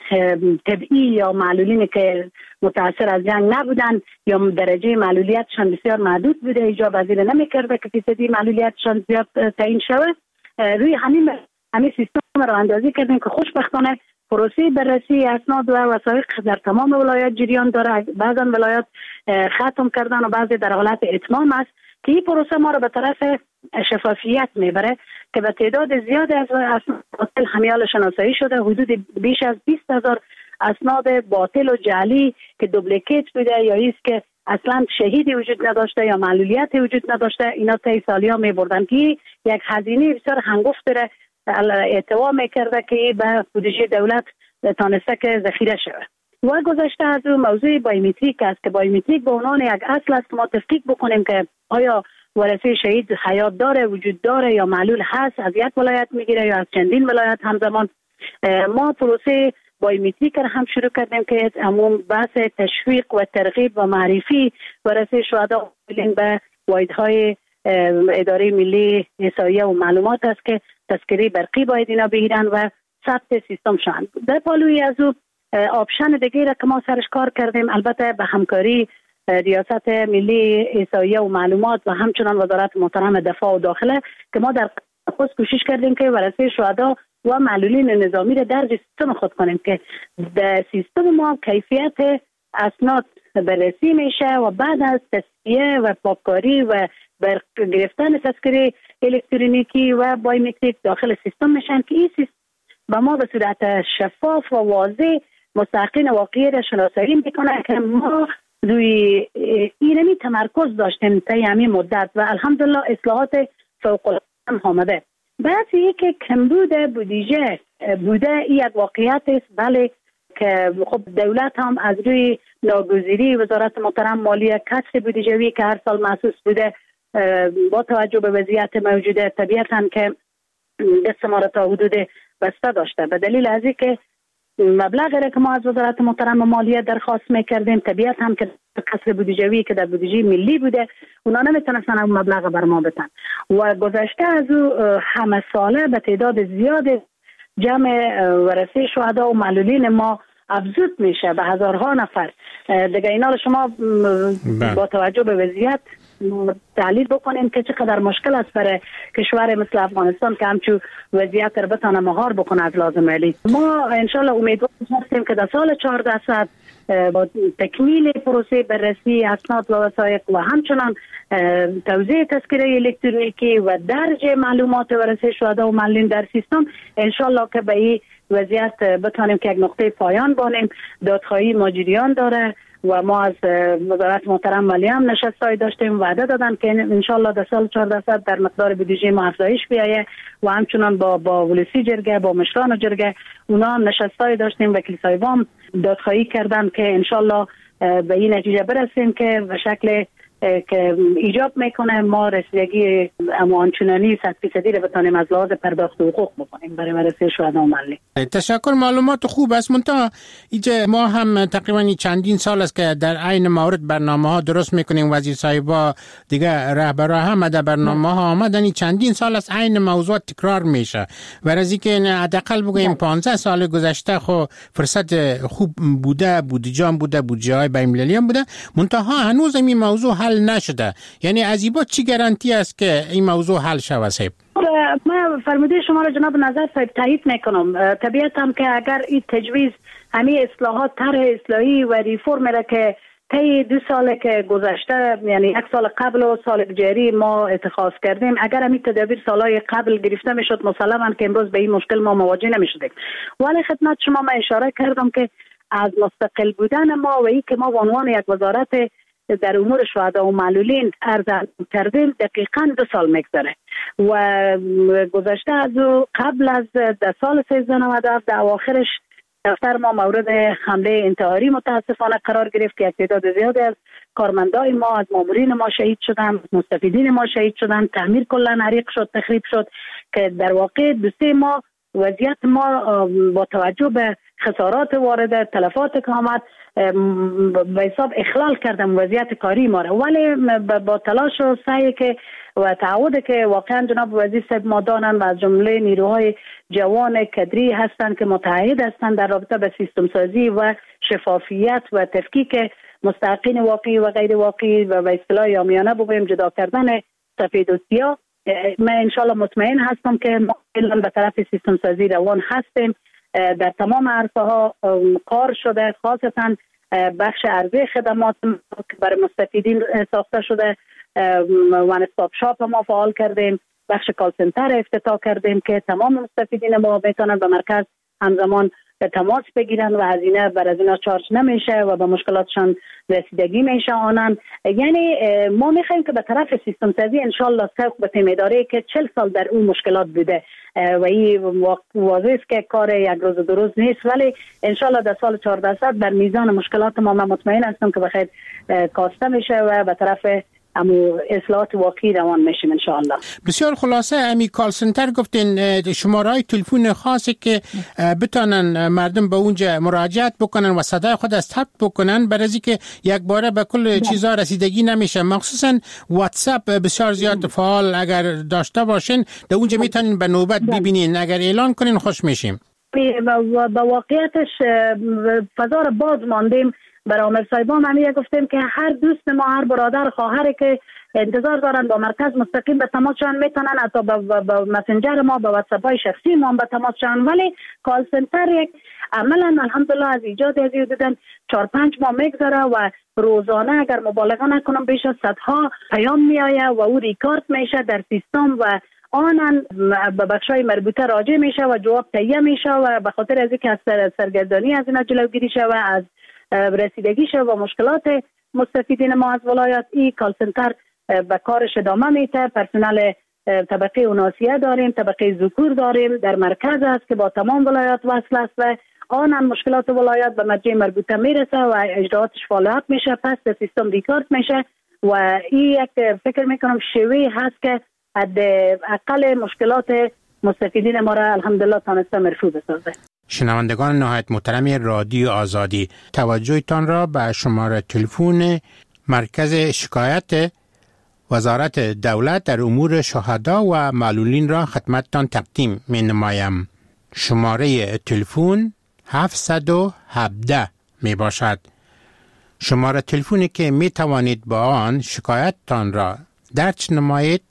طبیعی یا معلولین که متاثر از جنگ نبودن یا درجه معلولیتشان بسیار محدود بوده، ایجاب پذیر نمی‌کرده که فیصدی معلولیتشان زیاد تعیین شود. روی همین سیستم را اندازی کردیم که خوشبختانه پروسه بررسی اسناد و وثایق در تمام ولایات جریان داره. بعضا ولایات ختم کردن و بعضی در حالت اتمام است که این پروسه ما را به طرف شفافیت میبره که به تعداد زیاد از اسناد باطل همیال شناسایی شده. حدود بیش از 20,000 اسناد باطل و جعلی که دوبلیکیت بوده یا ایست که اصلا شهیدی وجود نداشته یا معلولیت وجود نداشته، اینا طی سالیا میبردن که یک هزینه بسیار هنگفت داره اعتوا میکرده که به بودجه دولت تانسته که ذخیره شود. و گذشته از اون موضوع بایومتریک است که بایومتریک به عنوان یک اصل است که ما تفکیک بکنیم که آیا ورثه شهید حیات داره، وجود داره یا معلول هست، از یک ولایت میگیره یا از چندین ولایت همزمان. ما پروسه بایومتریک را هم شروع کردیم که عموم بحث تشویق و ترغیب و معرفی ورثه شهدا به واحدهای اداره ملی احصایه و معلومات است که تذکره برقی باید اینا بگیرن و ثبت سیستم شان. در پالوی از او آپشن دیگه را که ما سرش کار کردیم، البته به همکاری ریاست ملی احصایه و معلومات و همچنان وزارت محترم دفاع و داخله که ما در خصوص کوشش کردیم که ورثه شهدا و معلولین نظامی را درج سیستم خود کنیم که در سیستم ما کیفیت اسناد بررسی میشه و بعد از تصفیه و پاککاری و گرفتن تذکره الکترونیکی و بایومتریک داخل سیستم میشن که این سیستم به ما به صورت شفاف و واضح مستحقین واقعی را شناسایی میکنه که ما روی ایرانی تمرکز داشتیم طی همین مدت و الحمدلله اصلاحات فوق العاده هم آمده. بس یک کمبود بودجه بوده این یک واقعیت است، بله که خب دولت هم از روی ناگزیری وزارت محترم مالیه کسر بودجه‌ای که هر سال محسوس بوده با توجه به وضعیت موجوده طبیعتاً که دست ما را تا حدود بسته داشته. به دلیل از اینکه مبلغی که ما از وزارت محترم مالیه درخواست میکردیم طبیعت هم که کسر بودجه‌ای که در بودجه ملی بوده اونا نمیتونستن اون مبلغ بر ما بدن و گذشته از او همه ساله به تعداد زیاد جمع ورثه شهدا و معلولین ما افزود میشه به هزارها نفر دیگه. اینا رو شما با توجه به وضعیت تحلیل بکنیم که چقدر مشکل است برای کشور مثل افغانستان که همچون وضعیت رو بتانه مهار بکنه از لازم ملی. ما انشالله امیدوار هستیم که در سال 1400 با تکمیل پروسه بررسی اسناد و وثایق و همچنان توزیع تذکره الکترونیکی و درج معلومات ورثه شهدا و معلولین در سیستم انشالله که به این وضعیت بتانیم که یک نقطه پایان بانیم. دادخواهی ماجریان داره و ما از وزارت محترم مالیه هم نشستای داشتیم، وعده دادن که انشالله در سال 1400 در مقدار بودجه ما افزایش بیایه و همچنان با ولسی جرگه با مشران جرگه اونا هم نشستای داشتیم، وکیل صاحبان دادخواهی کردن که انشالله به این نتیجه برسیم که به شکل که ایجاب میکنه ما رسیدگی آنچنانی 100% رو بتانیم از لحاظ پرداخت حقوق بکنیم برای ورثه شهدا و معلولین. تشکر، معلومات خوب است. منتها اینجا ما هم تقریبا چندین سال است که در عین مورد برنامه‌ها درست میکنیم، وزیر صاحبا دیگه رهبرا هم در برنامه‌ها آمدن، چندین سال است عین موضوع تکرار میشه و از اینکه حداقل بگویم 15 سال گذشته خو فرصت خوب بوده، بودجه بوده، بودجه‌های بین‌المللی هم بوده، منتها هنوز این موضوع حل نشده. یعنی از این چی گارانتی است که این موضوع حل شود صاحب؟ من فرموده شما را جناب نظر صاحب تایید میکنم. طبیعت هم که اگر این تجویز همین اصلاحات طرح اصلاحی و ریفرم را که طی 2 سال که گذشته یعنی 1 سال قبل و سال جاری ما اتخاذ کردیم، اگر همین تدابیر سالهای قبل گرفته میشد مسلما که امروز به این مشکل ما مواجه نمیشدیم. ولی خدمت شما من اشاره کردم که از مستقل بودن ما و این که ما به عنوان یک وزارت در امور شهدا و معلولین عرض کردیم دقیقاً 2 سال میگذره و گذشته از قبل از سال 1397 در اواخرش دفتر ما مورد حمله انتحاری متاسفانه قرار گرفت که یک تعداد زیادی از کارمندای ما، از مامورین ما شهید شدن، مستفیدین ما شهید شدن، تعمیر کلا حریق شد، تخریب شد که در واقع 2-3 ماه وضعیت ما با توجه به خسارات وارده، تلفات که آمد به حساب اخلال کردم وضعیت کاری ما را، ولی با تلاش و سعی که و تعهد که واقعا جناب وزیر صاحب ما دانن و از جمله نیروهای جوان کدری هستند که متعهد هستند در رابطه به سیستم سازی و شفافیت و تفکیک مستحقین واقعی و غیر واقعی و به اصطلاح عامیانه بگویم جدا کردن سفید و سیاه. من انشالله مطمئن هستم که ما به طرف سیستم سازی روان هستیم. در تمام عرصه ها کار شده، خاصتا بخش عرضه خدمات که برای مستفیدین ساخته شده، وان استاپ شاپ ما فعال کردیم، بخش کال سنتر افتتاح کردیم که تمام مستفیدین ما بتونن به مرکز همزمان تماس بگیرن و هزینه بر از اینا چارج نمیشه و به مشکلاتشان رسیدگی میشه آنان. یعنی ما میخوایم که به طرف سیستم سازی انشالله سوق بتیم اداره که 40 سال در اون مشکلات بوده و این واضح است که کار یک روز و 2 روز نیست، ولی انشالله در سال 1400 در میزان مشکلات ما من مطمئن هستم که بخیر کاسته میشه و به طرف امو اصلاحات واقعی روان میشیم انشاءالله. بسیار خلاصه امی کال سنتر گفتین شماره‌های تلفن خاصی که بتونن مردم به اونجا مراجعت بکنن و صدای خود از ثبت بکنن برای اینکه یک باره به کل چیزا رسیدگی نمیشه. مخصوصا واتساپ بسیار زیاد فعال اگر داشته باشین در اونجا میتونین به نوبت ببینین، اگر اعلان کنین خوش میشیم. با واقعیتش فضا رو باز ماندیم. برای عامر صاحبان همیه گفتیم که هر دوست ما، هر برادر خواهری که انتظار دارن با مرکز مستقیم به تماس شدن میتونن، حتی با مسنجر ما، با واتساپ های شخصی ما به تماس شدن، ولی کال سنتر یک عملا الحمدلله از ایجاد از دیدن 4-5 ماه میگذره و روزانه اگر مبالغه نکنم بیش از صدها پیام میآیه و او ریکارد میشه در سیستم و آنان به بخشای مربوطه راجع میشه و جواب تهیه میشه و به خاطر از اینکه از سرگردانی از اینا جلوگیری شه و از رسیدگی شه و مشکلات مستفیدین ما از ولایت، این کال سنتر به کارش ادامه میده. پرسنل طبقه اوناسیه داریم، طبقه ذکور داریم، در مرکز است که با تمام ولایات وصل است و آنان مشکلات ولایت به مرجع مربوطه میرسه و اجراعاتش فالوآپ میشه، پس در سیستم ریکارد میشه و این یک فکر میکنم شیوه هست که حداقل مشکلات مستفیدین ما را الحمدلله تانسته مرفوع بسازه. شنوندگان نهایت محترم رادیو آزادی، توجهتان را به شماره تلفن مرکز شکایت وزارت دولت در امور شهدا و معلولین را خدمتتان تقدیم می نمایم. شماره تلفن 717 می باشد. شماره تلفنی که می توانید با آن شکایتتان را درج نمایید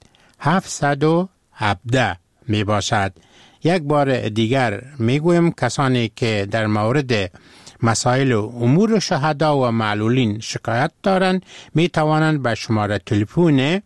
717 می باشد. یک بار دیگر میگویم کسانی که در مورد مسائل و امور شهدا و معلولین شکایت دارند می توانند به شماره تلفن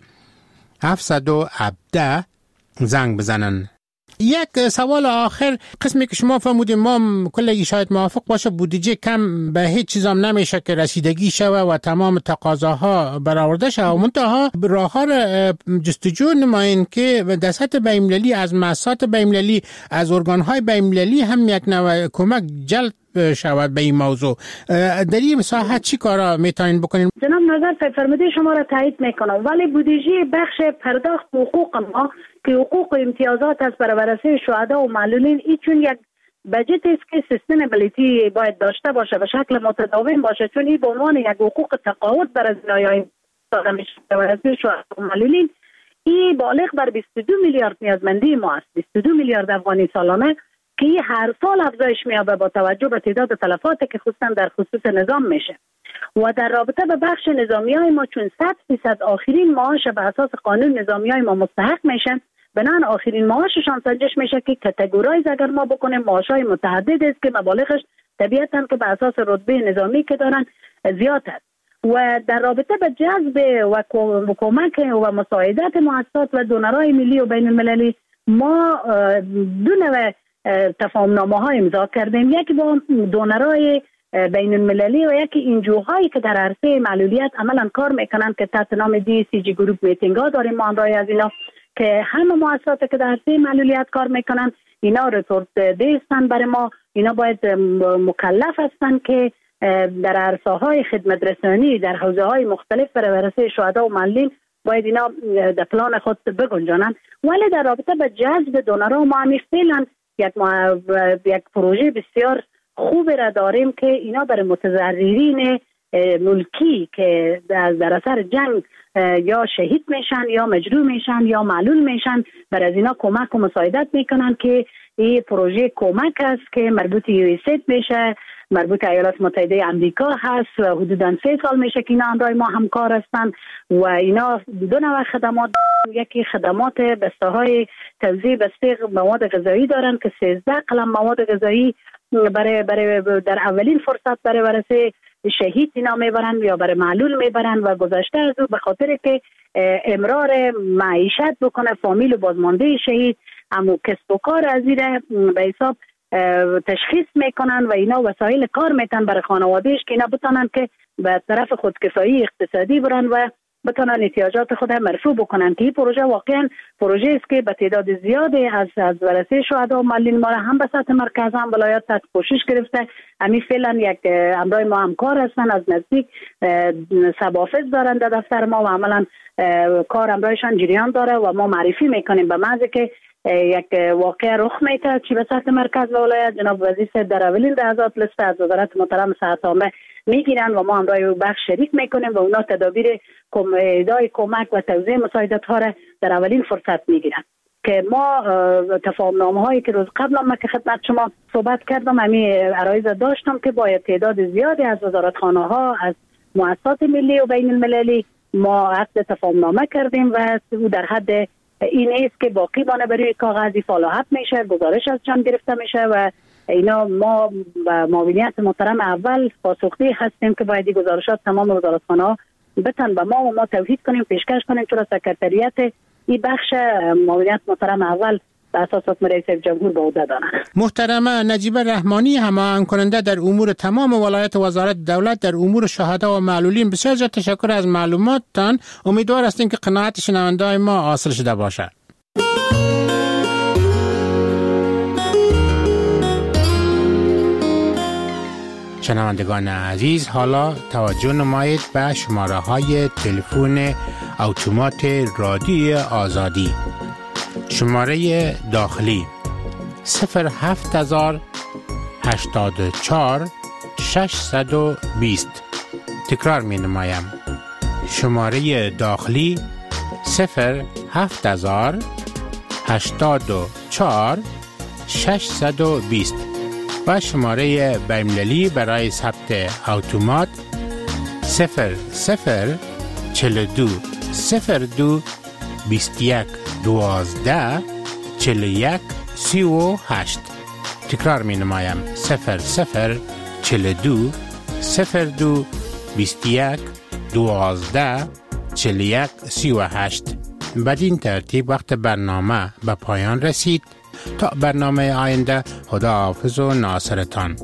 717 زنگ بزنند. یک سوال آخر، قسمی که شما فرمودید ما کلی شاید موافق باشه بودجه کم به هیچ چیزام نمیشه که رسیدگی شوه و تمام تقاضاها برآورده شوه و منتها راه‌ها را جستجو نمایین که در سطح بین‌المللی از مؤسسات بین‌المللی، از ارگان‌های بین‌المللی هم یک نوع کمک جلب شود به این موضوع. در این مساحت چی کارا میتونین بکنین؟ جناب نظر فرموده شما را تایید میکنم، ولی بودجه بخش پرداخت حقوق ما که حقوق و امتیازات است برای ورثه شهدا و معلولین، این چون یک بجت است که سستینبلیتی باید داشته باشه، به شکل متداوم باشه، چون این به عنوان یک حقوق تقاعد برای زنایای داده میشه ورثه شهدا و معلولین. این بالغ بر 22 میلیارد نیازمندی ما است، 22 میلیارد افغانی سالانه که هر سال افزایش می‌یابه با توجه به تعداد تلفاتی که خصوصا در خصوص نظام میشه و در رابطه به بخش نظامیای ما چون 100% آخرین معاش به اساس قانون نظامیای ما مستحق میشن، بنان آخرین معاششان سنجش میشه که کاتگورایز اگر ما بکنیم معاشای متعدد است که مبالغش طبیعتاً که به اساس رتبه نظامی که دارن زیاد است و در رابطه به جذب و کمک و مساعدت مؤسسات و دونرهای ملی و بین المللی ما دو نوع تفاهمنامه های امضا کردیم، یکی با دونرهای بین المللی و یکی انجوهایی که در عرصه معلولیت عملا کار میکنن که تحت نام دی سی جی گروپ میتینگ ها داریم ما همراهی از اینا که همه مؤسساتی که در حوزه معلولیت کار میکنن اینا رسورس ده هستند برای ما. اینا باید مکلف هستند که در عرصه‌های خدمت رسانی در حوزه‌های مختلف برای ورثه شهدا و معلولین باید اینا در پلان خود بگنجانند. ولی در رابطه به جذب دونرها ما همیشه فعلا یک پروژه بسیار خوب را داریم که اینا برای متضررین ملکی که در اثر جنگ یا شهید میشن یا مجروح میشن یا معلول میشن، برای از اینا کمک و مساعدت میکنن که این پروژه کمک است که مربوط USAID میشه، مربوط ایالات متحده آمریکا هست و حدوداً 3 سال میشه که اینا همراه ما همکار هستن و اینا دو نوع خدمات، یکی خدمات بسته‌های توزیع بسته مواد غذایی دارن که 13 قلم مواد غذایی برای در اولین فرصت برای ورثه شهید اینا میبرن یا برای معلول میبرن و گذشته از او به خاطر که امرار معیشت بکنه فامیل و بازمانده شهید، اما کسب و کار از این به حساب تشخیص میکنن و اینا وسایل کار میتن برای خانوادهش که اینا بتونن که به طرف خودکفایی اقتصادی برن و بتونن احتیاجات خود مرفوع بکنن. که این پروژه واقعا پروژه است که به تعداد زیادی از ورثه شهدا و معلولین ما هم به سطح مرکز هم ولایت تحت کوشش گرفته. همین فعلا یک همراه ما همکار هستن، از نزدیک سبافز دارن در دفتر ما و عملا کار همراهشان جریان داره و ما معرفی میکنیم به محض که یک واقعه رخ میده چی به سطح مرکز و ولایت جناب وزیر صاحب در اولین لحظات لیست از وزارت محترم صحت عامه میگیرن و ما همراه بخش شریک میکنیم و اونا تدابیر ادای کمک و توزیع مساعدت ها را در اولین فرصت میگیرن. که ما تفاهمنامه هایی که روز قبل هم که خدمت شما صحبت کردم همین عرایض داشتم که باید تعداد زیادی از وزارتخانه ها از مؤسسات ملی و بین المللی ما عقد تفاهمنامه کردیم و او در حد این است که باقی بانه برای کاغذی فالوحت میشه، گزارش از جمع گرفته میشه و اینا ما با معاونیت محترم اول پاسخگوی هستیم که باید گزارشات تمام وزارتخانه ها بتن به ما و ما توحید کنیم، پیشکش کنیم چرا سکرتریت این بخش معاونیت محترم اول به اساس حکم رئیس جمهور به عهده دارند. محترمه نجیبه رحمانی هماهنگ کننده در امور تمام ولایت وزارت دولت در امور شهدا و معلولین، بسیار زیاد تشکر از معلوماتتان. امیدوار هستیم که قناعت شنونده‌های ما حاصل شده باشد. شنوندگان عزیز، حالا توجه نمایید به شماره های تلفن اتومات رادیو آزادی. شماره داخلی 07084 620. تکرار می نمایم. شماره داخلی 07084 620 و شماره بین‌المللی برای ثبت اتومات 0042 02 21 12 41 38. تکرار می نمایم 0042 02 21 12 41 38. بدین ترتیب وقت برنامه به پایان رسید. تا برنامه آینده، خداحافظ و ناصرتان.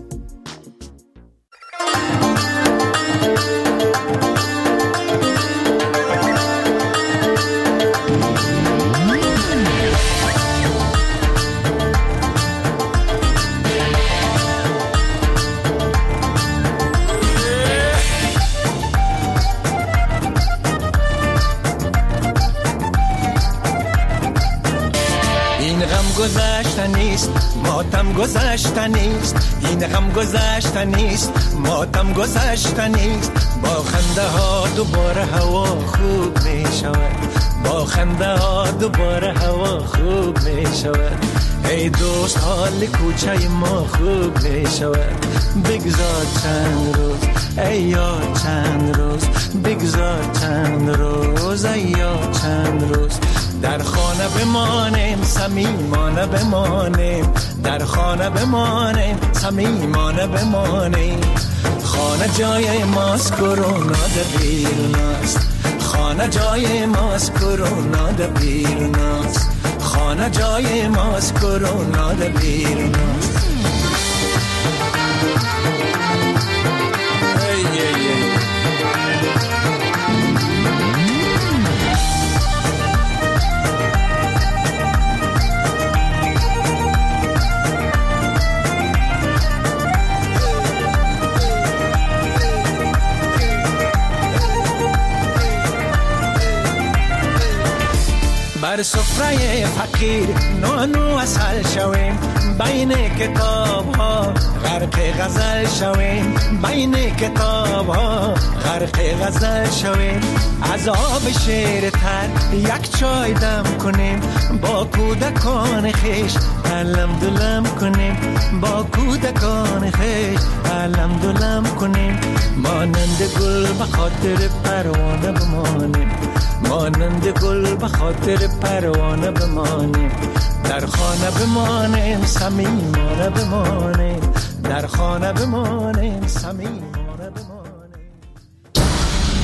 ماتم گذشته نیست، این غم گذشته نیست، ماتم گذشته نیست. با خنده ها دوباره هوا خوب می شود، با خنده ها دوباره هوا خوب می شود. ای دوست حال کوچه ما خوب می شود. بگذار چند روز ای یار، چند روز بگذار چند روز ای یار، چند روز در خانه بمانیم، صمیمانه بمانیم، در خانه بمانیم، صمیمانه بمانیم. خانه جای ماست، کرونا در بیروناست، خانه جای ماست، کرونا در بیروناست، خانه جای ماست، کرونا در بیروناست. در سفره فقیر نانو اصل شویم بین کتاب ها غرق غزل شویم بین کتاب ها غرق غزل شویم از آب شیر تر یک چای دم کنیم با کودکان خیش علم دلم کنیم با کودکان خیش علم دلم کنیم مانند گل به خاطر پروانه بمانیم مانند گل به خاطر پروانه بمانیم در خانه بمانیم صمیمانه بمانیم در خانه بمانیم صمیمانه